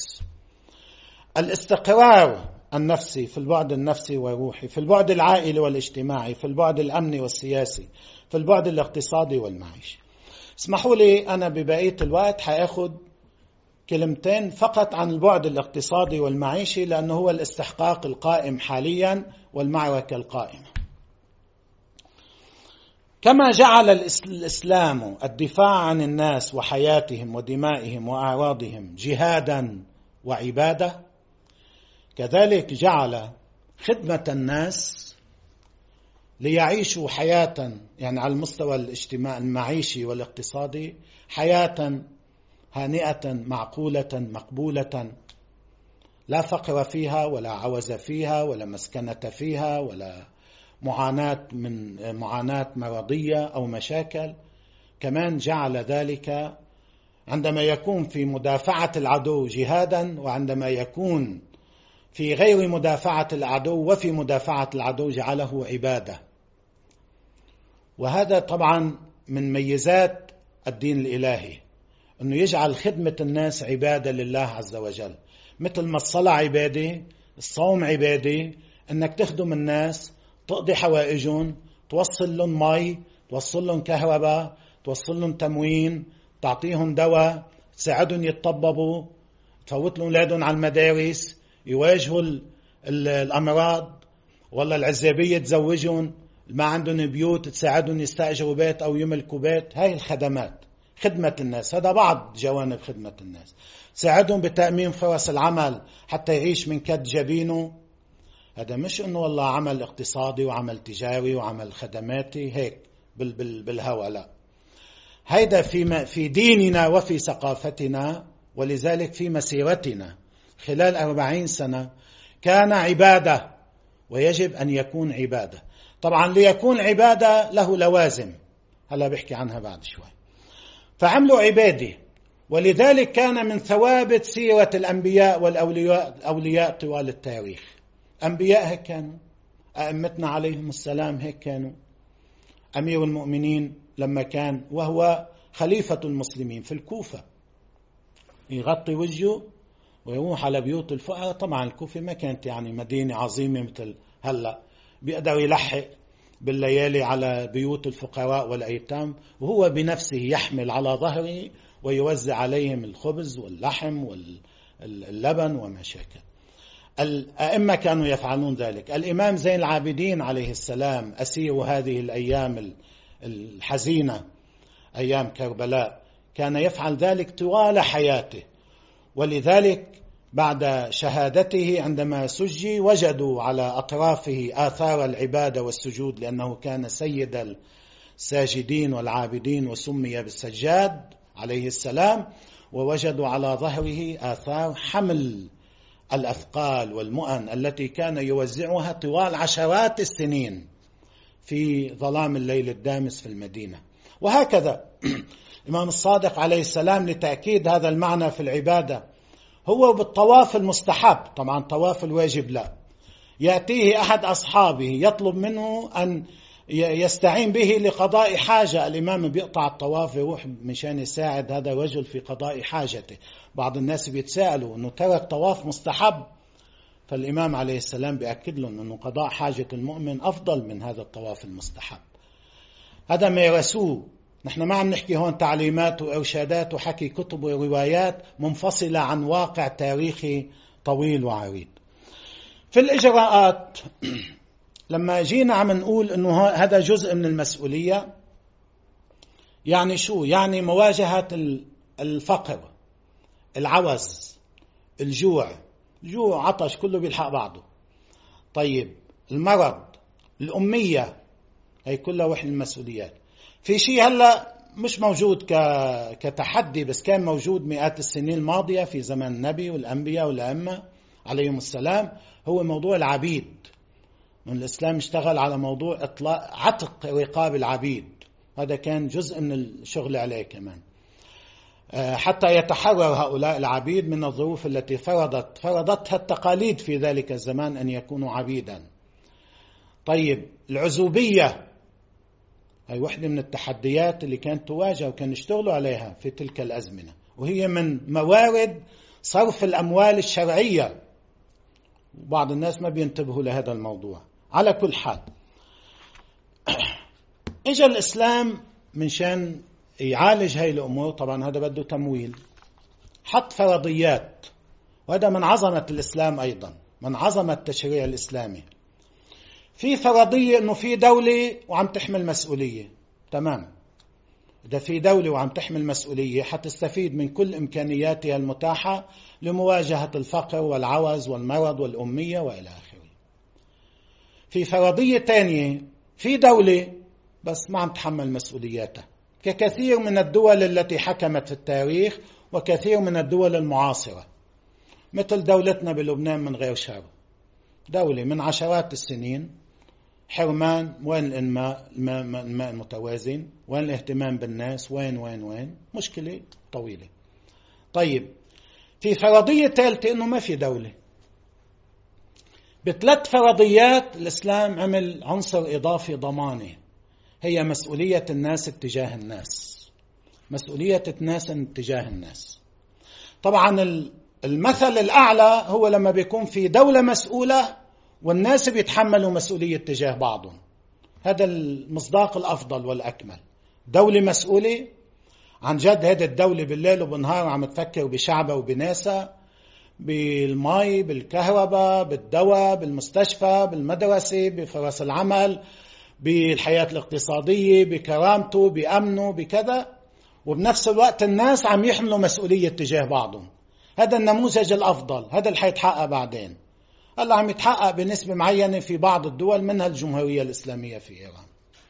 الاستقرار النفسي في البعد النفسي والروحي، في البعد العائلي والاجتماعي، في البعد الأمني والسياسي، في البعد الاقتصادي والمعيشي. اسمحوا لي أنا ببقية الوقت حأخذ كلمتين فقط عن البعد الاقتصادي والمعيشي، لأنه هو الاستحقاق القائم حاليا والمعركة القائمة. كما جعل الإسلام الدفاع عن الناس وحياتهم ودمائهم وأعراضهم جهادا وعبادة، كذلك جعل خدمة الناس ليعيشوا حياة، يعني على المستوى الاجتماعي المعيشي والاقتصادي، حياة هانئة معقولة مقبولة، لا فقر فيها ولا عوز فيها ولا مسكنة فيها ولا معاناة من معاناة مرضية أو مشاكل. كمان جعل ذلك عندما يكون في مدافعة العدو جهادا، وعندما يكون في غير مدافعة العدو وفي مدافعة العدو جعله عبادة. وهذا طبعا من ميزات الدين الإلهي، أنه يجعل خدمة الناس عبادة لله عز وجل، مثل ما الصلاة عبادة، الصوم عبادة، أنك تخدم الناس، تقضي حوائجهم، توصل لهم مي، توصل لهم كهرباء، توصل لهم تموين، تعطيهم دواء، تساعدهم يتطببوا، تفوت لهم أولادهم على المدارس، يواجهوا الأمراض، ولا العزابية تزوجهم، ما عندهم بيوت تساعدهم يستأجروا بيت أو يملكوا بيت. هاي الخدمات، خدمة الناس، هذا بعض جوانب خدمة الناس. تساعدهم بتأمين فرص العمل حتى يعيش من كد جبينه. هذا مش إنه والله عمل اقتصادي وعمل تجاري وعمل خدماتي هيك بال بال بالهوى، لا، هيدا في في ديننا وفي ثقافتنا، ولذلك في مسيرتنا خلال أربعين سنة كان عبادة، ويجب أن يكون عبادة. طبعا ليكون عبادة له لوازم، هلا بحكي عنها بعد شوي. فعملوا عبادة، ولذلك كان من ثوابت سيرة الأنبياء والأولياء أولياء طوال التاريخ. أنبياء هيك كانوا، أئمتنا عليهم السلام هيك كانوا. أمير المؤمنين لما كان وهو خليفة المسلمين في الكوفة يغطي وجهه ويروح على بيوت الفقراء. طبعا الكوفة ما كانت يعني مدينة عظيمة مثل هلأ، بيقدر يلحق بالليالي على بيوت الفقراء والأيتام، وهو بنفسه يحمل على ظهره ويوزع عليهم الخبز واللحم واللبن وما شاكل. الأئمة كانوا يفعلون ذلك. الإمام زين العابدين عليه السلام أسير هذه الأيام الحزينة، أيام كربلاء، كان يفعل ذلك طوال حياته. ولذلك بعد شهادته عندما سجي وجدوا على أطرافه آثار العبادة والسجود، لأنه كان سيد الساجدين والعابدين وسمي بالسجاد عليه السلام. ووجدوا على ظهره آثار حمل الأثقال والمؤن التي كان يوزعها طوال عشرات السنين في ظلام الليل الدامس في المدينة. وهكذا الإمام الصادق عليه السلام لتأكيد هذا المعنى في العبادة هو بالطواف المستحب، طبعا طواف الواجب لا، يأتيه أحد أصحابه يطلب منه أن يستعين به لقضاء حاجة. الإمام بيقطع الطواف يروح مشان يساعد هذا الرجل في قضاء حاجته. بعض الناس بيتساءلوا أنه ترك طواف مستحب، فالإمام عليه السلام بيأكد لهم أنه قضاء حاجة المؤمن أفضل من هذا الطواف المستحب. هذا ما يرسوه. نحن ما عم نحكي هون تعليمات وإرشادات وحكي كتب وروايات منفصلة عن واقع تاريخي طويل وعريض. في الإجراءات لما جينا عم نقول أنه هذا جزء من المسؤولية، يعني شو؟ يعني مواجهة الفقر، العوز، الجوع، جوع عطش كله بيلحق بعضه. طيب المرض، الأمية، هي كلها وحل المسؤوليات. في شيء هلأ مش موجود كتحدي، بس كان موجود مئات السنين الماضية في زمان النبي والأنبياء والأئمة عليهم السلام، هو موضوع العبيد. من الإسلام اشتغل على موضوع إطلاق عتق رقاب العبيد، هذا كان جزء من الشغل عليه كمان، حتى يتحرر هؤلاء العبيد من الظروف التي فرضت فرضتها التقاليد في ذلك الزمان أن يكونوا عبيدا. طيب العزوبية، هي واحدة من التحديات اللي كانت تواجه وكان يشتغلوا عليها في تلك الأزمنة، وهي من موارد صرف الأموال الشرعية، وبعض الناس ما بينتبهوا لهذا الموضوع. على كل حال اجى الإسلام من شان يعالج هاي الأمور. طبعا هذا بده تمويل، حط فرضيات، وهذا من عظمة الإسلام أيضا، من عظمة التشريع الإسلامي. في فرضية أنه في دولة وعم تحمل مسؤولية، تمام. إذا في دولة وعم تحمل مسؤولية حتستفيد من كل إمكانياتها المتاحة لمواجهة الفقر والعوز والمرض والأمية وإلى آخره. في فرضية تانية، في دولة بس ما عم تحمل مسؤولياتها، ككثير من الدول التي حكمت في التاريخ وكثير من الدول المعاصرة، مثل دولتنا بلبنان من غير شر، دولة من عشرات السنين حرمان، وين الماء الماء المتوازن، وين الاهتمام بالناس، وين وين وين مشكلة طويلة. طيب في فرضية ثالثة إنه ما في دولة. بثلاث فرضيات الإسلام عمل عنصر إضافي ضماني، هي مسؤولية الناس اتجاه الناس، مسؤولية الناس اتجاه الناس. طبعا المثل الأعلى هو لما بيكون في دولة مسؤولة والناس بيتحملوا مسؤولية تجاه بعضهم، هذا المصداق الأفضل والأكمل. دولة مسؤولة عن جد، هذه الدولة بالليل وبالنهار عم تفكر بشعبها وبناسها، بالماء، بالكهرباء، بالدواء، بالمستشفى، بالمدرسة، بفرص العمل، بالحياة الاقتصادية، بكرامته، بأمنه، بكذا، وبنفس الوقت الناس عم يحملوا مسؤولية تجاه بعضهم. هذا النموذج الأفضل، هذا اللي حيتحقق بعدين. هلا عم يتحقق بنسبة معينة في بعض الدول، منها الجمهورية الإسلامية في إيران.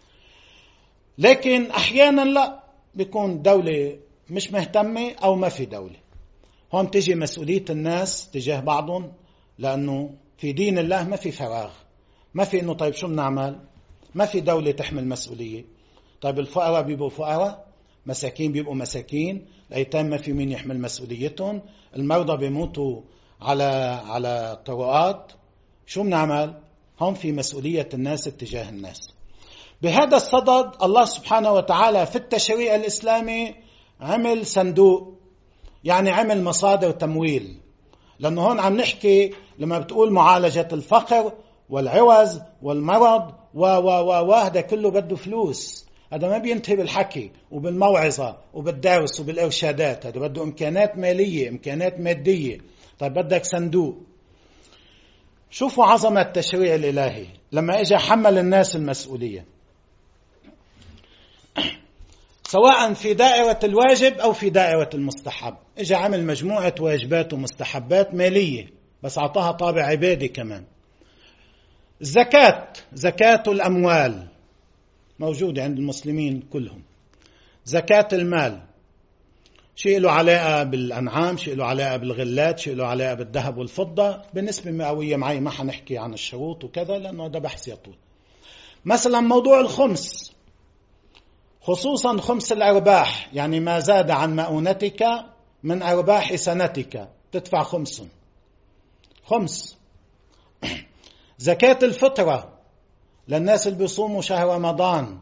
لكن أحيانا لا، بيكون دولة مش مهتمة أو ما في دولة. هون تجي مسؤولية الناس تجاه بعضهم، لأنه في دين الله ما في فراغ، ما في إنه طيب شو بنعمل، ما في دولة تحمل مسؤولية. طيب الفقراء بيبقوا فقراء، مساكين بيبقوا مساكين، الأيتام ما في مين يحمل مسؤوليتهم، المرضى بيموتوا على على الطرقات، شو بنعمل؟ هم في مسؤولية الناس اتجاه الناس. بهذا الصدد الله سبحانه وتعالى في التشريع الإسلامي عمل صندوق، يعني عمل مصادر تمويل. لأنه هون عم نحكي لما بتقول معالجة الفقر والعوز والمرض و و و وهذا كله بده فلوس، هذا ما بينتهي بالحكي وبالموعظة وبالدرس وبالإرشادات، هذا بده إمكانات مالية، إمكانات مادية. طيب بدك صندوق. شوفوا عظمة التشريع الإلهي لما إجا حمل الناس المسؤولية، سواء في دائرة الواجب أو في دائرة المستحب. إجا عمل مجموعة واجبات ومستحبات مالية، بس أعطاها طابع عبادي كمان. الزكاة، زكاة الأموال موجودة عند المسلمين كلهم. زكاة المال شيء له علاقة بالأنعام، شيء له علاقة بالغلات، شيء له علاقة بالذهب والفضة بنسبة مئوية معي. ما حنحكي عن الشروط وكذا لأنه هذا بحث يطول. مثلا موضوع الخمس، خصوصا خمس الأرباح، يعني ما زاد عن مؤونتك من أرباح سنتك تدفع خمس خمس. زكاة الفطرة للناس اللي بيصوموا شهر رمضان.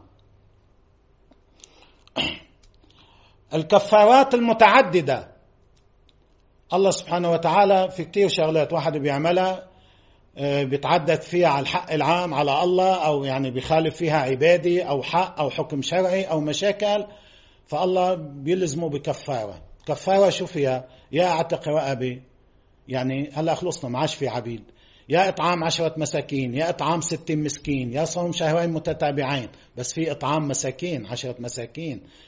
الكفارات المتعددة، الله سبحانه وتعالى في كتير شغلات واحد بيعملها بيتعدد فيها على الحق العام على الله، أو يعني بيخالف فيها عبادي أو حق أو حكم شرعي أو مشاكل، فالله بيلزمه بكفارة. كفارة شو فيها؟ يا اعتق رقبة، يعني هلأ خلصنا ما عادش في عبيد، يا إطعام عشرة مساكين، يا إطعام ستين مسكين، يا صوم شهرين متتابعين، بس في إطعام مساكين عشرة مساكين،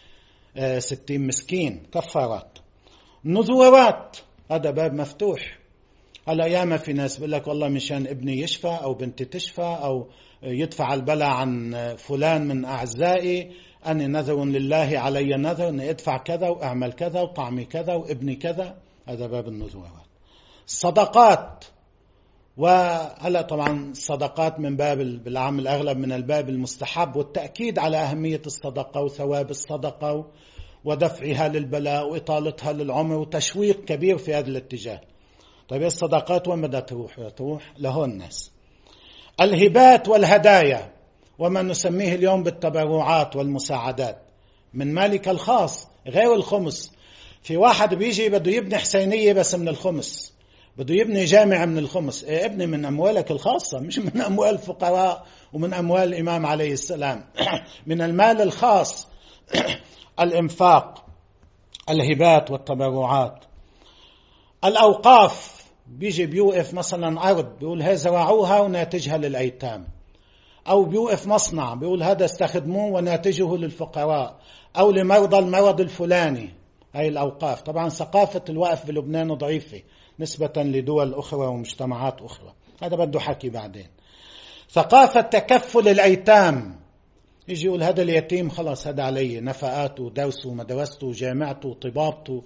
ستين مسكين، كفارات. نذورات هذا باب مفتوح. هلا ياما في ناس بيقول لك والله مشان ابني يشفى أو بنتي تشفى أو يدفع البلاء عن فلان من أعزائي، أنا نذر لله علي نذر أن أدفع كذا وأعمل كذا وطعمي كذا وابني كذا. هذا باب النذورات. الصدقات، وهلا طبعا الصدقات من باب بالعام الأغلب من الباب المستحب، والتأكيد على أهمية الصدقة وثواب الصدقة ودفعها للبلاء وإطالتها للعمر، وتشويق كبير في هذا الاتجاه. طيب الصدقات وين بدها تروح؟ تروح لهون الناس. الهبات والهدايا وما نسميه اليوم بالتبرعات والمساعدات من مالك الخاص غير الخمس. في واحد بيجي بده يبني حسينية بس من الخمس، بده يبني جامع من الخمس. إيه ابني من أموالك الخاصة، مش من أموال الفقراء ومن أموال الإمام عليه السلام. من المال الخاص. الإنفاق، الهبات والتبرعات. الأوقاف، بيجي بيوقف مثلا أرض بيقول هذا زرعوها وناتجها للأيتام، أو بيوقف مصنع بيقول هذا استخدموه وناتجه للفقراء أو لمرضى المرض الفلاني. هاي الأوقاف. طبعا ثقافة الوقف بلبنان ضعيفة نسبة لدول أخرى ومجتمعات أخرى، هذا بده حكي بعدين. ثقافة تكفل الأيتام، يجي يقول هذا اليتيم خلاص هذا علي نفقاته ودرسه ومدرسته وجامعته وطبابته.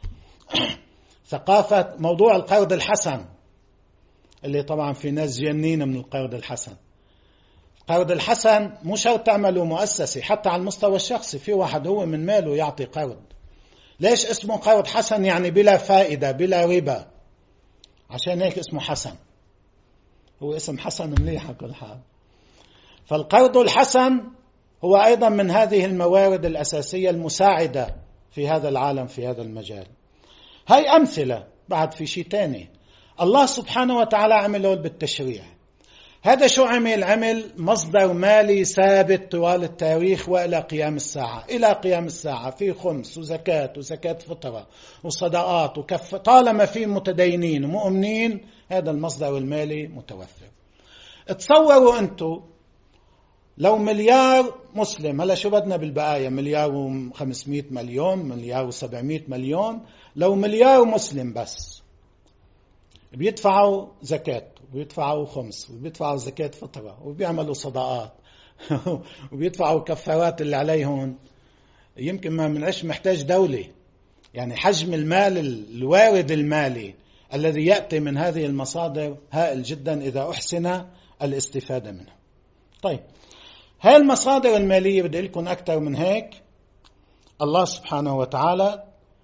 ثقافة موضوع القرض الحسن، اللي طبعا في ناس جنين من القرض الحسن. القرض الحسن مو شرط تعمله مؤسسة، حتى على المستوى الشخصي في واحد هو من ماله يعطي قرض. ليش اسمه قرض حسن؟ يعني بلا فائدة بلا ربا، عشان هيك اسمه حسن. هو اسم حسن مليح كل حال. فالقرض الحسن هو أيضا من هذه الموارد الأساسية المساعدة في هذا العالم في هذا المجال. هاي أمثلة. بعد في شيء تاني الله سبحانه وتعالى عمله بالتشريع. هذا شو عمل؟ عمل مصدر مالي ثابت طوال التاريخ وإلى قيام الساعة. إلى قيام الساعة في خمس وزكاة وزكاة فطرة وصدقات وكف، طالما في متدينين ومؤمنين هذا المصدر المالي متوفر. تصوروا أنتم لو مليار مسلم، هلا شو بدنا بالبقايا؟ مليار وخمسمائة مليون، مليار وسبعمائة مليون. لو مليار مسلم بس بيدفعوا زكاة وبيدفعوا خمس وبيدفعوا زكاة فطرة وبيعملوا صدقات وبيدفعوا كفارات اللي عليهم، يمكن ما منعش محتاج دولة. يعني حجم المال الوارد المالي الذي يأتي من هذه المصادر هائل جدا إذا أحسن الاستفادة منه. طيب هاي المصادر المالية بدي لكم أكثر من هيك. الله سبحانه وتعالى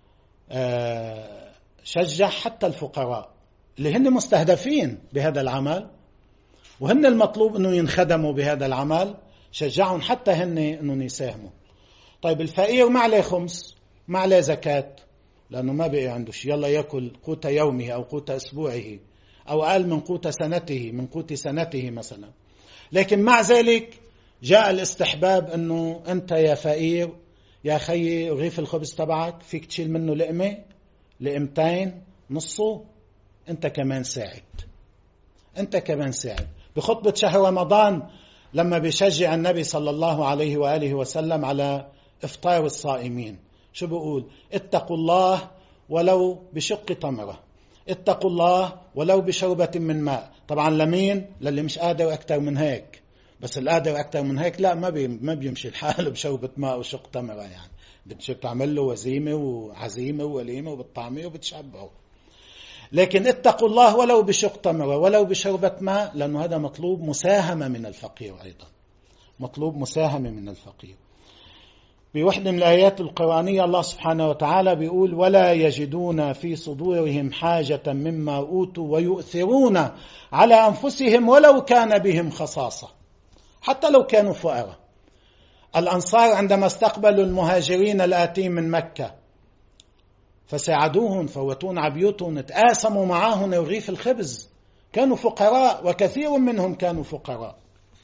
شجع حتى الفقراء اللي هن مستهدفين بهذا العمل وهن المطلوب أنه ينخدموا بهذا العمل، شجعهم حتى هن أنه يساهموا. طيب الفقير ما عليه خمس، ما عليه زكاة، لأنه ما بقي عنده شيء، يلا يأكل قوت يومه أو قوت أسبوعه أو أقل من قوت سنته من قوت سنته مثلا. لكن مع ذلك جاء الاستحباب أنه أنت يا فقير يا خي رغيف الخبز تبعك فيك تشيل منه لقمة لقمتين نصه، أنت كمان ساعد، أنت كمان ساعد. بخطبة شهر رمضان لما بيشجع النبي صلى الله عليه وآله وسلم على إفطار الصائمين شو بيقول؟ اتقوا الله ولو بشق تمرة، اتقوا الله ولو بشربة من ماء. طبعا لمين؟ للي مش قادر أكتر من هيك، بس القادر أكتر من هيك لا، ما بي ما بيمشي الحال بشربة ماء وشق تمرة. يعني بتعمل له وزيمة وعزيمة ووليمة وبالطعمية وبتشبعه. لكن اتقوا الله ولو بشق تمرة ولو بشربة ماء، لأنه هذا مطلوب مساهمة من الفقير، أيضا مطلوب مساهمة من الفقير. بوحدة من الآيات القرآنية الله سبحانه وتعالى بيقول ولا يجدون في صدورهم حاجة مما أوتوا ويؤثرون على أنفسهم ولو كان بهم خصاصة، حتى لو كانوا فقراء. الأنصار عندما استقبلوا المهاجرين الآتين من مكة فساعدوهم، فوتون عبيوتهم، تآسموا معاهم رغيف الخبز، كانوا فقراء وكثير منهم كانوا فقراء.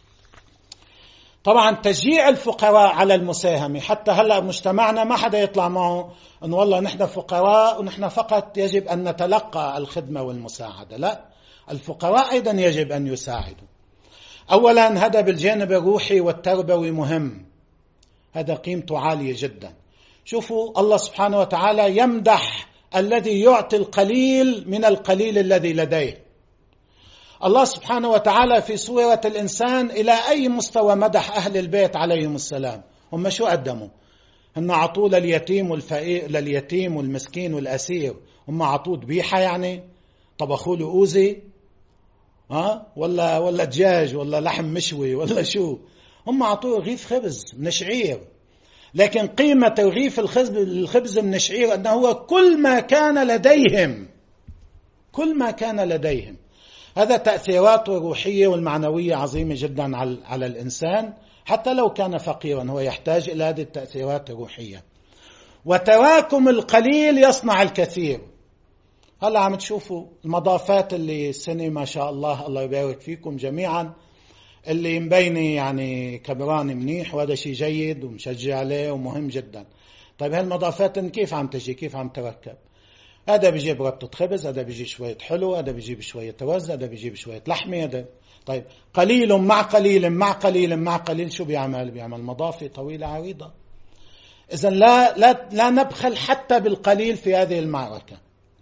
طبعا تشجيع الفقراء على المساهمة، حتى هلأ مجتمعنا ما حدا يطلع معه أن والله نحن فقراء ونحن فقط يجب أن نتلقى الخدمة والمساعدة، لا، الفقراء أيضا يجب أن يساعدوا. أولا هذا بالجانب الروحي والتربوي مهم، هذا قيمته عالية جدا. شوفوا الله سبحانه وتعالى يمدح الذي يعطي القليل من القليل الذي لديه. الله سبحانه وتعالى في سورة الإنسان إلى أي مستوى مدح أهل البيت عليهم السلام؟ هم شو قدموا؟ هم عطوا لليتيم والفقير، لليتيم والمسكين والأسير، هم عطوا ذبيحة يعني؟ طبخوا له أوزي؟ ها؟ ولا ولا دجاج ولا لحم مشوي ولا شو؟ هم عطوه رغيف خبز من شعير، لكن قيمة رغيف الخبز الخبز من شعير أنه هو كل ما كان لديهم، كل ما كان لديهم. هذا تأثيراته الروحية والمعنوية عظيمة جدا على الإنسان، حتى لو كان فقيرا هو يحتاج إلى هذه التأثيرات الروحية. وتراكم القليل يصنع الكثير. هلا عم تشوفوا المضافات اللي السنة ما شاء الله، الله يبارك فيكم جميعا، اللي مبينة يعني كبران منيح، وهذا شيء جيد ومشجع عليه ومهم جدا. طيب هالمضافات كيف عم تجي؟ كيف عم تركب؟ هذا بيجيب ربطة خبز، هذا بيجي شوية حلو، هذا بيجيب شوية رز، هذا بيجيب شوية لحمة، هذا طيب قليل مع قليل مع قليل مع قليل شو بيعمل؟ بيعمل مضافة طويلة عريضة. إذن لا لا لا نبخل حتى بالقليل في هذه المعركة.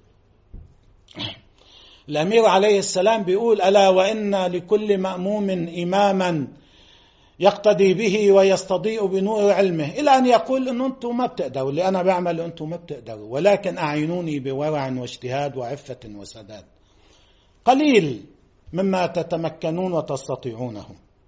الأمير عليه السلام بيقول: ألا وإن لكل مأموم إماما يقتدي به ويستضيء بنور علمه، إلى أن يقول إن أنتم ما بتقدروا، اللي أنا بعمل أنتم ما بتقدروا، ولكن أعينوني بورع واجتهاد وعفة وسداد. قليل مما تتمكنون وتستطيعونه.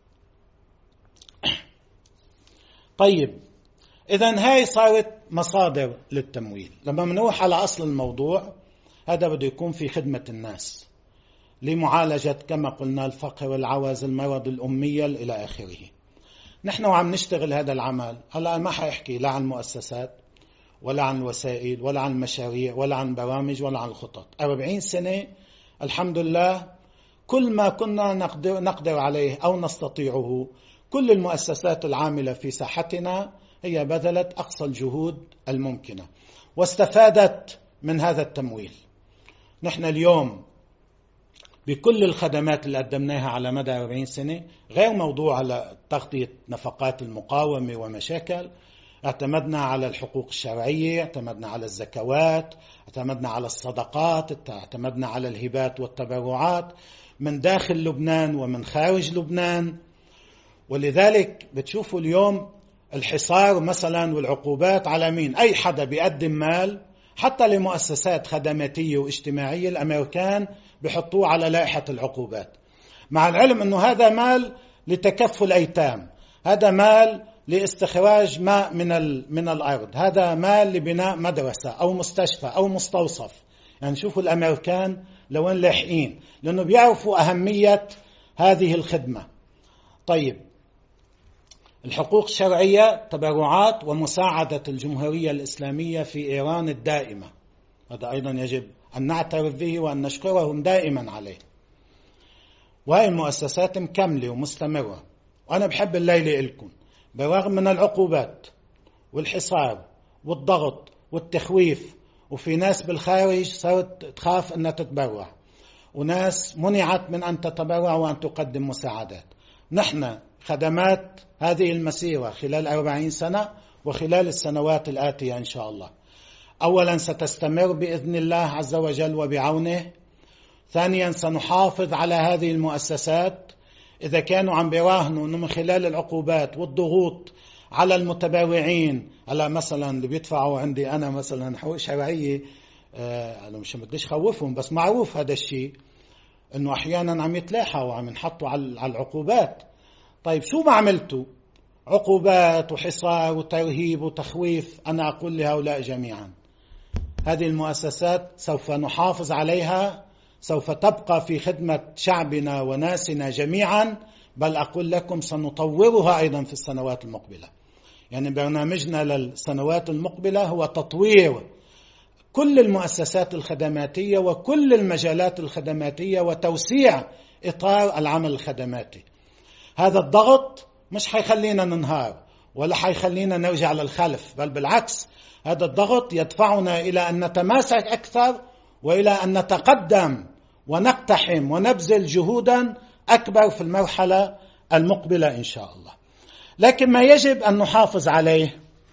طيب إذن هاي صارت مصادر للتمويل. لما منروح على أصل الموضوع، هذا بده يكون في خدمة الناس لمعالجة كما قلنا الفقر والعوز، المرض، الأمية إلى آخره. نحن وعم نشتغل هذا العمل. هلا ما حيحكي لا عن المؤسسات ولا عن الوسائل ولا عن المشاريع ولا عن برامج ولا عن الخطط. أربعين سنة الحمد لله كل ما كنا نقدر, نقدر عليه أو نستطيعه، كل المؤسسات العاملة في ساحتنا هي بذلت أقصى الجهود الممكنة واستفادت من هذا التمويل. نحن اليوم بكل الخدمات اللي قدمناها على مدى أربعين سنة، غير موضوع على تغطية نفقات المقاومة ومشاكل، اعتمدنا على الحقوق الشرعية، اعتمدنا على الزكوات، اعتمدنا على الصدقات، اعتمدنا على الهبات والتبرعات من داخل لبنان ومن خارج لبنان. ولذلك بتشوفوا اليوم الحصار مثلا والعقوبات على مين؟ أي حدا بيقدم مال حتى لمؤسسات خدماتية واجتماعية، الأمريكان بيحطوه على لائحة العقوبات، مع العلم أنه هذا مال لتكفل أيتام، هذا مال لاستخراج ماء من من الأرض، هذا مال لبناء مدرسة أو مستشفى أو مستوصف. يعني شوفوا الأمريكان لوين لاحقين، لأنه بيعرفوا أهمية هذه الخدمة. طيب الحقوق الشرعية، تبرعات ومساعدة الجمهورية الإسلامية في إيران الدائمة، هذا أيضا يجب أن نعترف به وأن نشكرهم دائما عليه. وهي المؤسسات مكملة ومستمرة. وأنا بحب الليلة لكم برغم من العقوبات والحصار والضغط والتخويف، وفي ناس بالخارج صارت تخاف أن تتبرع، وناس منعت من أن تتبرع وأن تقدم مساعدات. نحن خدمات هذه المسيرة خلال أربعين سنة وخلال السنوات الآتية إن شاء الله، أولا ستستمر بإذن الله عز وجل وبعونه. ثانيا سنحافظ على هذه المؤسسات. إذا كانوا عم بيراهنوا أنه من خلال العقوبات والضغوط على المتبرعين، على مثلا اللي بيدفعوا عندي أنا مثلا حقوق شرعية، أنا مش بديش خوفهم، بس معروف هذا الشيء أنه أحيانا عم يتلاحوا وعم ينحطوا على العقوبات. طيب شو ما عملتوا؟ عقوبات وحصار وترهيب وتخويف. أنا أقول لهؤلاء جميعا هذه المؤسسات سوف نحافظ عليها، سوف تبقى في خدمة شعبنا وناسنا جميعا، بل أقول لكم سنطورها أيضا في السنوات المقبلة. يعني برنامجنا للسنوات المقبلة هو تطوير كل المؤسسات الخدماتية وكل المجالات الخدماتية وتوسيع إطار العمل الخدماتي. هذا الضغط مش حيخلينا ننهار ولا حيخلينا نرجع للخلف، بل بالعكس هذا الضغط يدفعنا إلى أن نتماسك أكثر وإلى أن نتقدم ونقتحم ونبذل جهودا أكبر في المرحلة المقبلة إن شاء الله. لكن ما يجب أن نحافظ عليه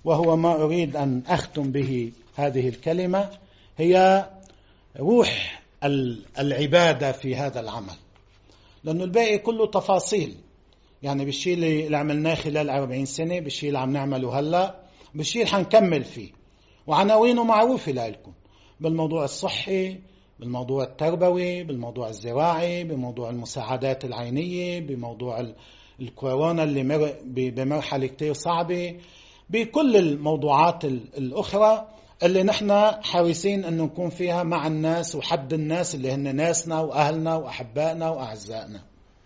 وهو ما أريد أن أختم به هذه الكلمة، هي روح العبادة في هذا العمل، لأنه الباقي كله تفاصيل. يعني بالشيء اللي عملناه خلال أربعين سنة، بالشيء اللي عم نعمله هلأ، بالشيء اللي حنكمل فيه، وعناوينه معروفة لكم، بالموضوع الصحي، بالموضوع التربوي، بالموضوع الزراعي، بموضوع المساعدات العينية، بموضوع الكورونا اللي مر بمرحلة كتير صعبة، بكل الموضوعات الأخرى اللي نحن حريصين أن نكون فيها مع الناس وحد الناس اللي هن ناسنا وأهلنا وأحبائنا وأعزائنا.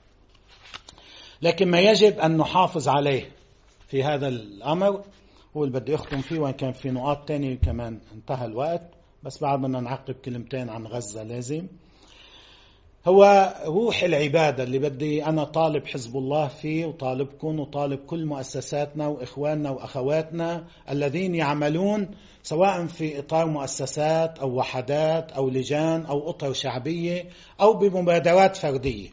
لكن ما يجب أن نحافظ عليه في هذا الأمر هو اللي بدي أختم فيه، وإن كان في نقاط تانية كمان انتهى الوقت، بس بعد بدنا نعقب كلمتين عن غزة لازم. هو روح العبادة اللي بدي أنا طالب حزب الله فيه، وطالبكم وطالب كل مؤسساتنا وإخواننا وأخواتنا الذين يعملون سواء في إطار مؤسسات أو وحدات أو لجان أو أطر شعبية أو بمبادرات فردية.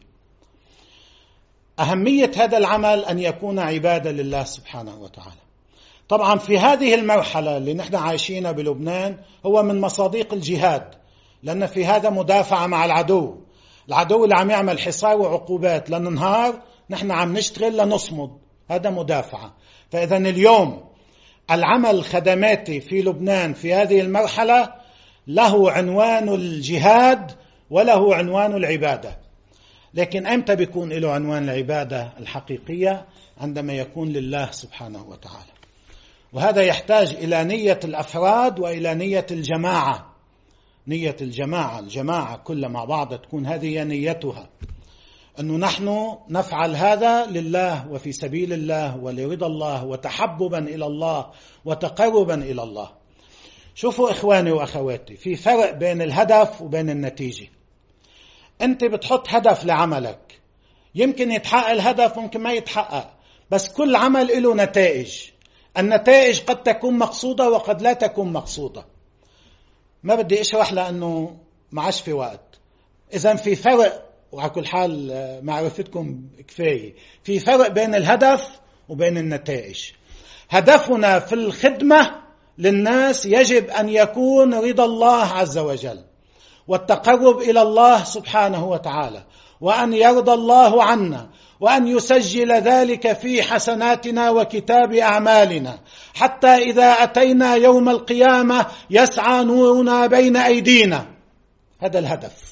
أهمية هذا العمل أن يكون عبادة لله سبحانه وتعالى. طبعا في هذه المرحلة اللي نحن عايشينها بلبنان هو من مصاديق الجهاد، لأن في هذا مدافعة مع العدو، العدو اللي عم يعمل حصار وعقوبات لننهار، نحن عم نشتغل لنصمد، هذا مدافعة. فإذا اليوم العمل الخدماتي في لبنان في هذه المرحلة له عنوان الجهاد وله عنوان العبادة. لكن أمتى بيكون له عنوان العبادة الحقيقية؟ عندما يكون لله سبحانه وتعالى. وهذا يحتاج إلى نية الأفراد وإلى نية الجماعة. نية الجماعة الجماعة كلها مع بعض تكون هذه نيتها، أنه نحن نفعل هذا لله وفي سبيل الله ولرضا الله وتحببا إلى الله وتقربا إلى الله. شوفوا إخواني وأخواتي، في فرق بين الهدف وبين النتيجة. أنت بتحط هدف لعملك، يمكن يتحقق الهدف ممكن ما يتحقق، بس كل عمل له نتائج. النتائج قد تكون مقصودة وقد لا تكون مقصودة. ما بدي أشرح لأنه ما عادش في وقت. إذن في فرق، وعلى كل حال معرفتكم كفاية، في فرق بين الهدف وبين النتائج. هدفنا في الخدمة للناس يجب أن يكون رضا الله عز وجل والتقرب إلى الله سبحانه وتعالى، وأن يرضى الله عنا، وأن يسجل ذلك في حسناتنا وكتاب أعمالنا، حتى إذا أتينا يوم القيامة يسعى نورنا بين أيدينا. هذا الهدف.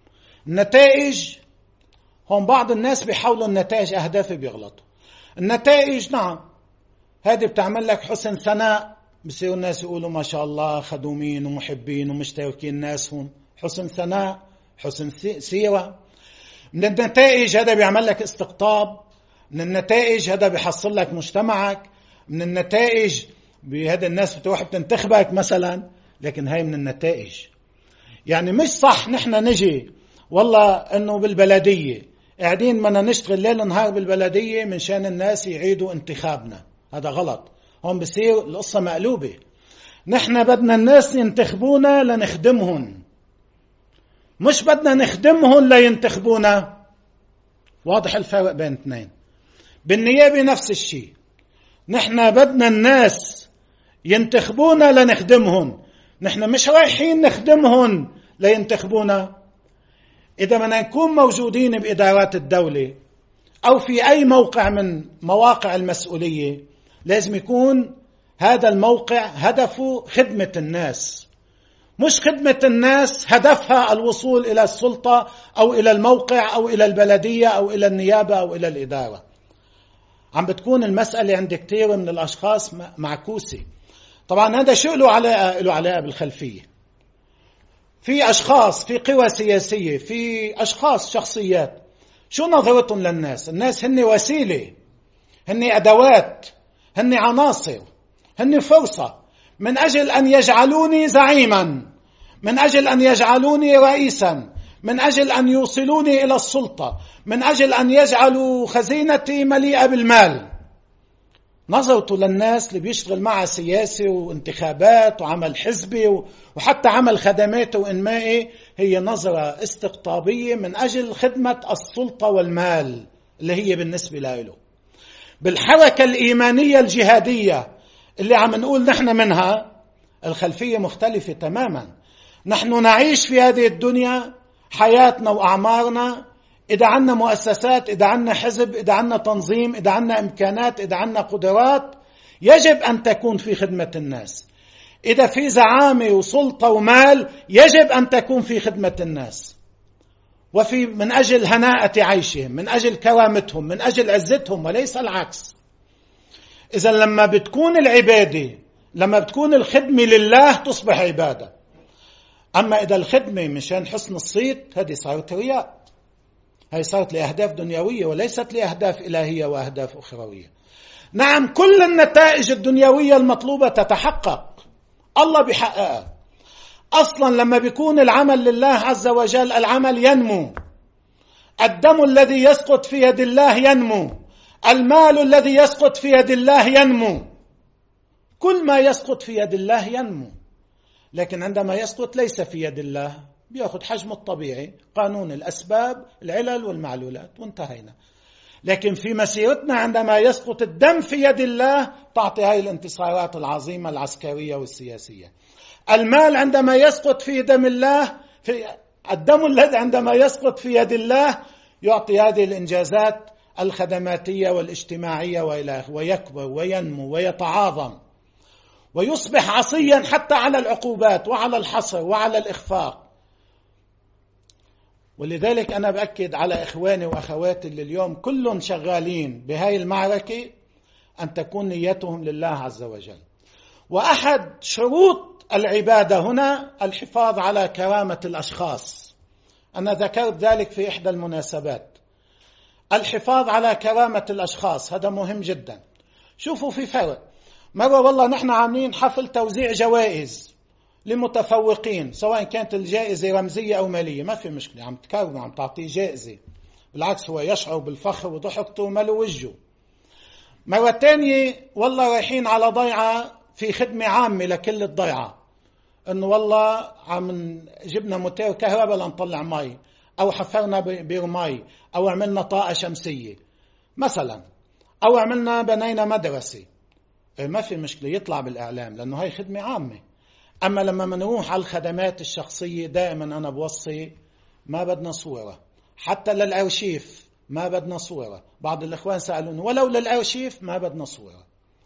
النتائج، هم بعض الناس بيحاولوا النتائج أهداف بيغلطوا. النتائج نعم هذه بتعمل لك حسن ثناء، بصير الناس يقولوا ما شاء الله خدومين ومحبين ومشتركين ناسهم، حسن ثناء، حسن سيرة. من النتائج هذا بيعمل لك استقطاب، من النتائج هذا بيحصل لك مجتمعك، من النتائج بهذا الناس بتروح بتنتخبك مثلا. لكن هاي من النتائج. يعني مش صح نحن نجي والله انه بالبلدية قاعدين بدنا نشتغل ليل نهار بالبلدية من شان الناس يعيدوا انتخابنا، هذا غلط. هم بصير القصة مقلوبة. نحن بدنا الناس ينتخبونا لنخدمهم، مش بدنا نخدمهم لينتخبونا. واضح الفرق بين اثنين. بالنيابة نفس الشيء، نحن بدنا الناس ينتخبونا لنخدمهم، نحن مش رايحين نخدمهم لينتخبونا. إذا بدنا نكون موجودين بإدارات الدولة أو في أي موقع من مواقع المسؤولية، لازم يكون هذا الموقع هدفه خدمة الناس، مش خدمة الناس هدفها الوصول إلى السلطة أو إلى الموقع أو إلى البلدية أو إلى النيابة أو إلى الإدارة. عم بتكون المسألة عند كتير من الأشخاص معكوسة. طبعا هذا شو له علاقة له علاقة بالخلفية. في أشخاص، في قوى سياسية، في أشخاص شخصيات، شو نظرتهم للناس؟ الناس هن وسيلة، هن أدوات، هن عناصر، هن فرصة من أجل أن يجعلوني زعيما، من أجل أن يجعلوني رئيسا، من أجل أن يوصلوني إلى السلطة، من أجل أن يجعلوا خزينتي مليئة بالمال. نظرته للناس اللي بيشتغل معها سياسي وانتخابات وعمل حزبي وحتى عمل خدمات وإنمائي هي نظرة استقطابية من أجل خدمة السلطة والمال اللي هي بالنسبة له. بالحركة الإيمانية الجهادية اللي عم نقول نحن منها الخلفية مختلفة تماما. نحن نعيش في هذه الدنيا حياتنا وأعمارنا، إذا عنا مؤسسات، إذا عنا حزب، إذا عنا تنظيم، إذا عنا إمكانات، إذا عنا قدرات، يجب أن تكون في خدمة الناس. إذا في زعامة وسلطة ومال، يجب أن تكون في خدمة الناس، وفي من أجل هناءة عيشهم، من أجل كرامتهم، من أجل عزتهم، وليس العكس. إذا لما بتكون العبادة، لما بتكون الخدمة لله تصبح عبادة. أما إذا الخدمة مشان حسن الصيت، هذه صارت رياء، هذه صارت لأهداف دنيوية وليست لأهداف إلهية وأهداف أخروية. نعم، كل النتائج الدنيوية المطلوبة تتحقق، الله بيحققها. أصلا لما بيكون العمل لله عز وجل العمل ينمو، الدم الذي يسقط في يد الله ينمو، المال الذي يسقط في يد الله ينمو، كل ما يسقط في يد الله ينمو. لكن عندما يسقط ليس في يد الله، بيأخذ حجمه الطبيعي، قانون الأسباب، العلل والمعلولات، وانتهينا. لكن في مسيرتنا عندما يسقط الدم في يد الله تعطي هاي الانتصارات العظيمة العسكرية والسياسية. المال عندما يسقط في دم الله، في الدم الذي عندما يسقط في يد الله يعطي هذه الإنجازات الخدماتية والاجتماعية وإلى آخره، ويكبر وينمو ويتعاظم ويصبح عصيا حتى على العقوبات وعلى الحصر وعلى الإخفاق. ولذلك أنا بأكد على إخواني وأخواتي اللي اليوم كلهم شغالين بهاي المعركة أن تكون نيتهم لله عز وجل. وأحد شروط العبادة هنا الحفاظ على كرامة الأشخاص. أنا ذكرت ذلك في إحدى المناسبات. الحفاظ على كرامة الأشخاص هذا مهم جدا. شوفوا في فرق. مرة والله نحن عاملين حفل توزيع جوائز لمتفوقين، سواء كانت الجائزة رمزية أو مالية، ما في مشكلة، عم تكرمه، عم تعطيه جائزة، بالعكس هو يشعر بالفخر وضحكته وملو وجهه. مرة تانية والله رايحين على ضيعة في خدمة عامة لكل الضيعة، إنه والله عم جبنا موتور كهرباء لنطلع مي، أو حفرنا بير مي، أو عملنا طاقة شمسية مثلا، أو عملنا بنينا مدرسة. ما في مشكلة يطلع بالإعلام لأنه هاي خدمة عامة. أما لما منروح على الخدمات الشخصية دائما أنا بوصي ما بدنا صورة، حتى للأرشيف ما بدنا صورة. بعض الإخوان سألوني ولو للأرشيف ما بدنا صورة.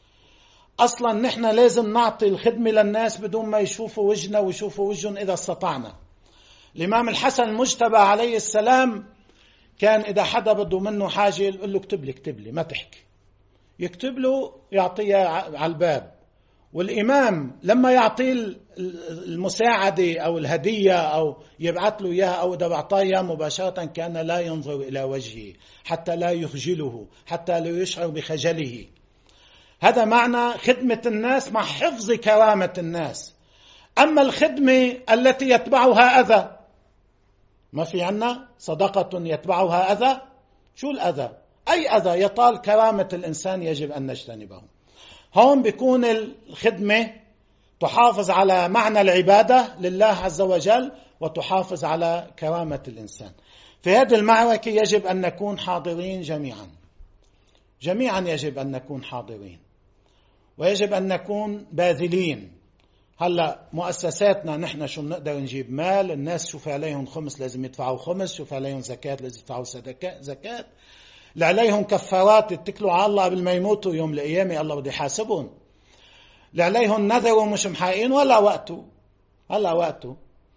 أصلا نحن لازم نعطي الخدمة للناس بدون ما يشوفوا وجهنا ويشوفوا وجههم إذا استطعنا. الإمام الحسن المجتبى عليه السلام كان إذا حدا بده منه حاجة يقول له اكتب لي اكتب لي ما تحكي، يكتب له يعطيها على الباب. والإمام لما يعطي المساعدة أو الهدية أو يبعث له إياها أو إذا بعطاها مباشرة كان لا ينظر إلى وجهه حتى لا يخجله، حتى لا يشعر بخجله. هذا معنى خدمة الناس مع حفظ كرامة الناس. أما الخدمة التي يتبعها أذى، ما في عنا صدقة يتبعها أذى. شو الأذى؟ أي أذى يطال كرامة الإنسان يجب أن نجتنبه. هون بيكون الخدمة تحافظ على معنى العبادة لله عز وجل وتحافظ على كرامة الإنسان. في هذه المعركة يجب أن نكون حاضرين جميعا، جميعا يجب أن نكون حاضرين، ويجب أن نكون باذلين. هلأ مؤسساتنا نحن شو بنقدر نجيب مال، الناس شوف عليهم خمس لازم يدفعوا خمس، شوف عليهم زكاة لازم يدفعوا زكاة، اللي عليهم كفارات يتكلوا على الله قبل ما يموتوا يوم القيامة الله بده يحاسبهم، اللي عليهم نذر ومش محققين ولا وقته هلا وقته.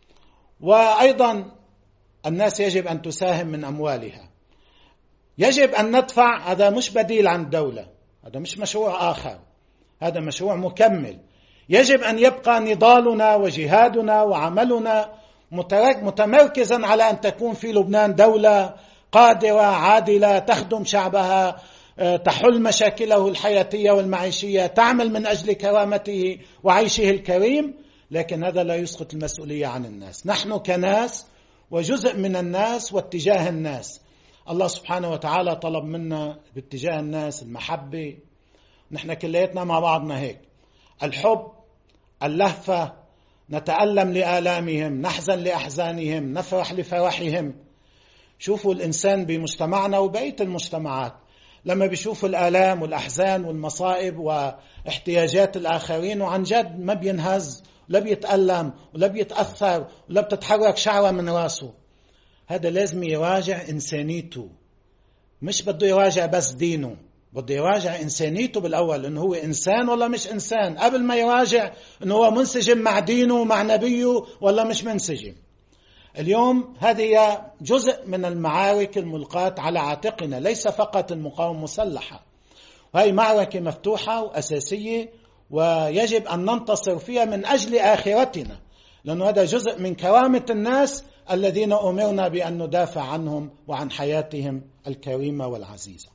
وأيضا الناس يجب أن تساهم من أموالها، يجب أن ندفع. هذا مش بديل عن الدولة، هذا مش مشروع آخر، هذا مشروع مكمل. يجب أن يبقى نضالنا وجهادنا وعملنا متمركزا على أن تكون في لبنان دولة قادرة عادلة تخدم شعبها، تحل مشاكله الحياتية والمعيشية، تعمل من أجل كرامته وعيشه الكريم. لكن هذا لا يسقط المسؤولية عن الناس. نحن كناس وجزء من الناس واتجاه الناس. الله سبحانه وتعالى طلب منا باتجاه الناس المحبة. نحن كلياتنا مع بعضنا هيك، الحب، اللهفة، نتألم لآلامهم، نحزن لأحزانهم، نفرح لفرحهم. شوفوا الإنسان بمجتمعنا وبقية المجتمعات لما بيشوفوا الآلام والأحزان والمصائب واحتياجات الآخرين، وعن جد ما بينهز ولا بيتألم ولا بيتأثر ولا بتتحرك شعرة من راسه. هذا لازم يراجع إنسانيته، مش بده يراجع بس دينه، بده يراجع إنسانيته بالأول، إنه هو إنسان ولا مش إنسان، قبل ما يراجع إنه هو منسجم مع دينه ومع نبيه ولا مش منسجم. اليوم هذه جزء من المعارك الملقاة على عاتقنا، ليس فقط المقاومة المسلحة، وهي معركة مفتوحة وأساسية ويجب أن ننتصر فيها من أجل آخرتنا، لأنه هذا جزء من كرامة الناس الذين أمرنا بأن ندافع عنهم وعن حياتهم الكريمة والعزيزة.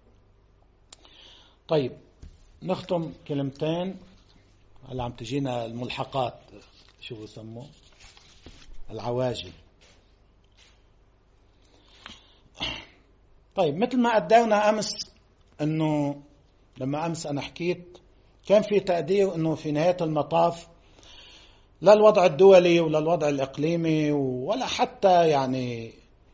طيب نختم كلمتين هلا عم تجينا الملحقات، شو بسموه العواجل. طيب مثل ما قدرنا أمس، أنه لما أمس أنا حكيت كان في تقدير أنه في نهاية المطاف لا الوضع الدولي ولا الوضع الإقليمي ولا حتى يعني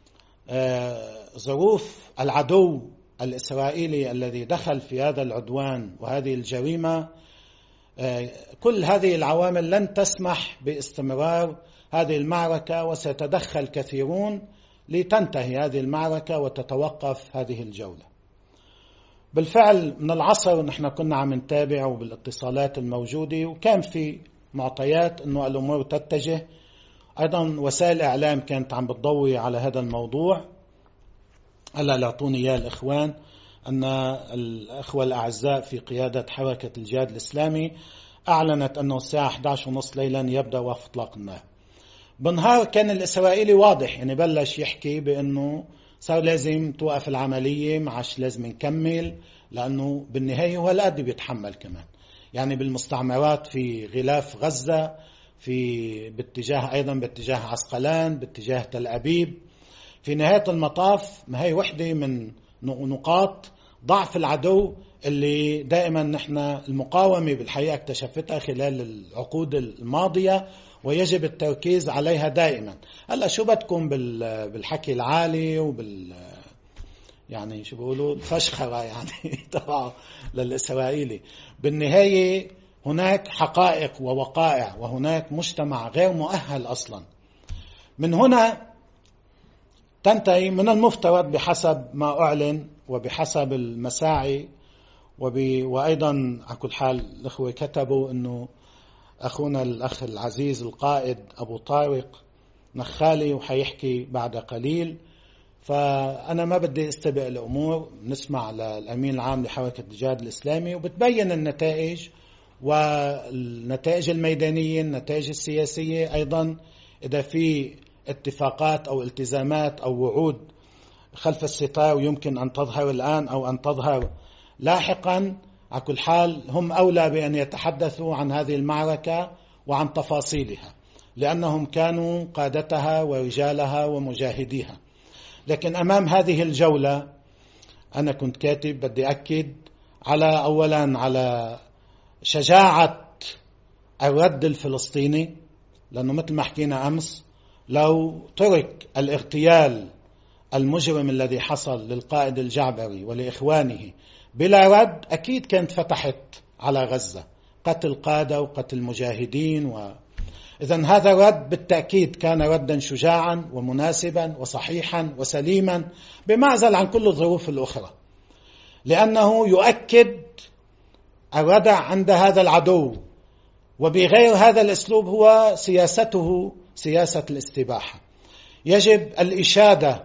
آه ظروف العدو الإسرائيلي الذي دخل في هذا العدوان وهذه الجريمة، آه كل هذه العوامل لن تسمح باستمرار هذه المعركة، وسيتدخل كثيرون لتنتهي هذه المعركة وتتوقف هذه الجولة. بالفعل من العصر نحن كنا عم نتابع وبالاتصالات الموجودة، وكان في معطيات أنه الأمور تتجه. أيضا وسائل إعلام كانت عم بتضوي على هذا الموضوع. هلا لأعطوني إياه الإخوان أن الأخوة الأعزاء في قيادة حركة الجهاد الإسلامي أعلنت أنه الساعة إحدى عشر وثلاثين ليلا يبدأ وقف إطلاق النار. بالنهار كان الإسرائيلي واضح، يعني بلش يحكي بأنه صار لازم توقف العملية، معش لازم نكمل، لأنه بالنهاية هو القد بيتحمل كمان، يعني بالمستعمرات في غلاف غزة، في باتجاه أيضا باتجاه عسقلان، باتجاه تل أبيب. في نهاية المطاف ما هي وحدة من نقاط ضعف العدو اللي دائما نحن المقاومة بالحقيقة اكتشفتها خلال العقود الماضية، ويجب التركيز عليها دائما. هلا شو بدكم بالحكي العالي وبال يعني شو بيقولوا الفشخرة يعني تبع للإسرائيلي، بالنهاية هناك حقائق ووقائع، وهناك مجتمع غير مؤهل أصلا. من هنا تنتهي من المفترض بحسب ما أعلن وبحسب المساعي، وأيضا على كل حال الأخوة كتبوا أنه أخونا الأخ العزيز القائد أبو طارق نخالي وحيحكي بعد قليل، فأنا ما بدي استبق الأمور. نسمع للأمين العام لحركة الجهاد الإسلامي وبتبين النتائج، والنتائج الميدانية، النتائج السياسية أيضا، إذا في اتفاقات أو التزامات أو وعود خلف الستار يمكن أن تظهر الآن أو أن تظهر لاحقا. على كل حال هم أولى بأن يتحدثوا عن هذه المعركة وعن تفاصيلها، لأنهم كانوا قادتها ورجالها ومجاهديها. لكن أمام هذه الجولة أنا كنت كاتب بدي أكد على أولا على شجاعة الرد الفلسطيني، لأنه مثل ما حكينا أمس لو ترك الاغتيال المجرم الذي حصل للقائد الجعبري ولإخوانه بلا رد، أكيد كانت فتحت على غزة قتل قادة وقتل مجاهدين. و... إذن هذا الرد بالتأكيد كان ردا شجاعا ومناسبا وصحيحا وسليما، بمعزل عن كل الظروف الأخرى، لأنه يؤكد الردع عند هذا العدو. وبغير هذا الأسلوب هو سياسته سياسة الاستباحة. يجب الإشادة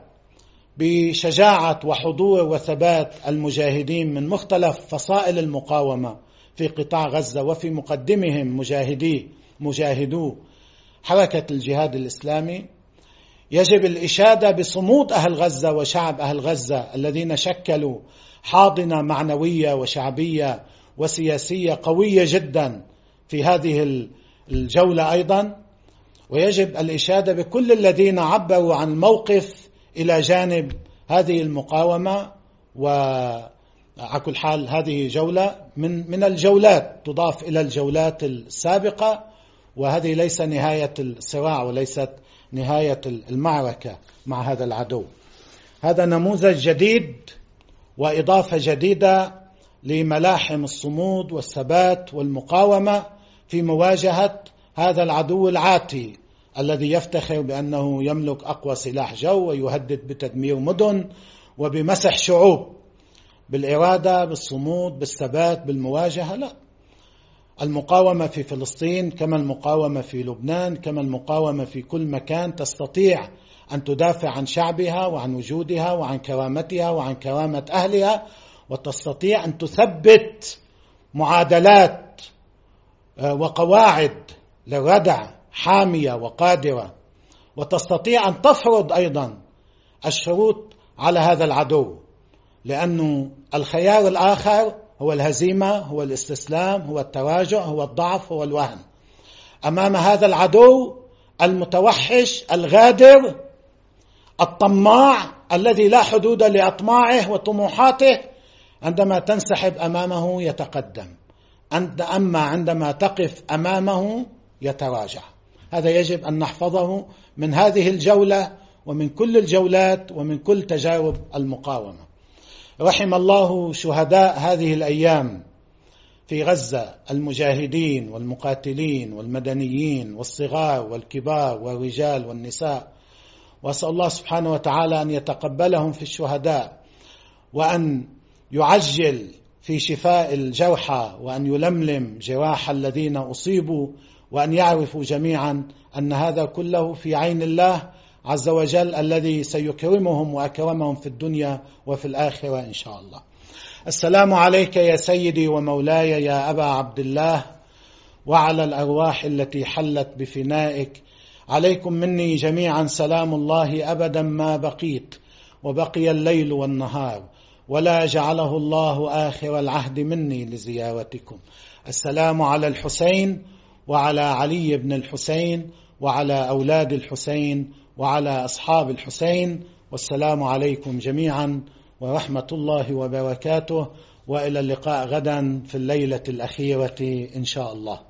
بشجاعة وحضور وثبات المجاهدين من مختلف فصائل المقاومة في قطاع غزة، وفي مقدمهم مجاهدي مجاهدو حركة الجهاد الإسلامي. يجب الإشادة بصمود أهل غزة وشعب أهل غزة الذين شكلوا حاضنة معنوية وشعبية وسياسية قوية جدا في هذه الجولة أيضا. ويجب الإشادة بكل الذين عبروا عن الموقف إلى جانب هذه المقاومة. وعلى كل حال هذه جولة من من الجولات تضاف إلى الجولات السابقة، وهذه ليس نهاية الصراع وليست نهاية المعركة مع هذا العدو. هذا نموذج جديد وإضافة جديدة لملاحم الصمود والثبات والمقاومة في مواجهة هذا العدو العاتي الذي يفتخر بأنه يملك أقوى سلاح جو ويهدد بتدمير مدن وبمسح شعوب. بالإرادة، بالصمود، بالثبات، بالمواجهة. لا، المقاومة في فلسطين كما المقاومة في لبنان كما المقاومة في كل مكان تستطيع أن تدافع عن شعبها وعن وجودها وعن كرامتها وعن كرامة أهلها، وتستطيع أن تثبت معادلات وقواعد للردع حامية وقادرة، وتستطيع أن تفرض أيضا الشروط على هذا العدو، لأن الخيار الآخر هو الهزيمة، هو الاستسلام، هو التراجع، هو الضعف، هو الوهن أمام هذا العدو المتوحش الغادر الطماع الذي لا حدود لأطماعه وطموحاته. عندما تنسحب أمامه يتقدم، أما عندما تقف أمامه يتراجع. هذا يجب أن نحفظه من هذه الجولة ومن كل الجولات ومن كل تجارب المقاومة. رحم الله شهداء هذه الأيام في غزة، المجاهدين والمقاتلين والمدنيين والصغار والكبار والرجال والنساء، وأسأل الله سبحانه وتعالى أن يتقبلهم في الشهداء، وأن يعجل في شفاء الجرحى، وأن يلملم جراح الذين أصيبوا، وأن يعرفوا جميعا أن هذا كله في عين الله عز وجل الذي سيكرمهم وأكرمهم في الدنيا وفي الآخرة إن شاء الله. السلام عليك يا سيدي ومولاي يا أبا عبد الله، وعلى الأرواح التي حلت بفنائك. عليكم مني جميعا سلام الله أبدا ما بقيت وبقي الليل والنهار، ولا جعله الله آخر العهد مني لزيارتكم. السلام على الحسين وعلى علي بن الحسين وعلى أولاد الحسين وعلى أصحاب الحسين، والسلام عليكم جميعا ورحمة الله وبركاته، وإلى اللقاء غدا في الليلة الأخيرة إن شاء الله.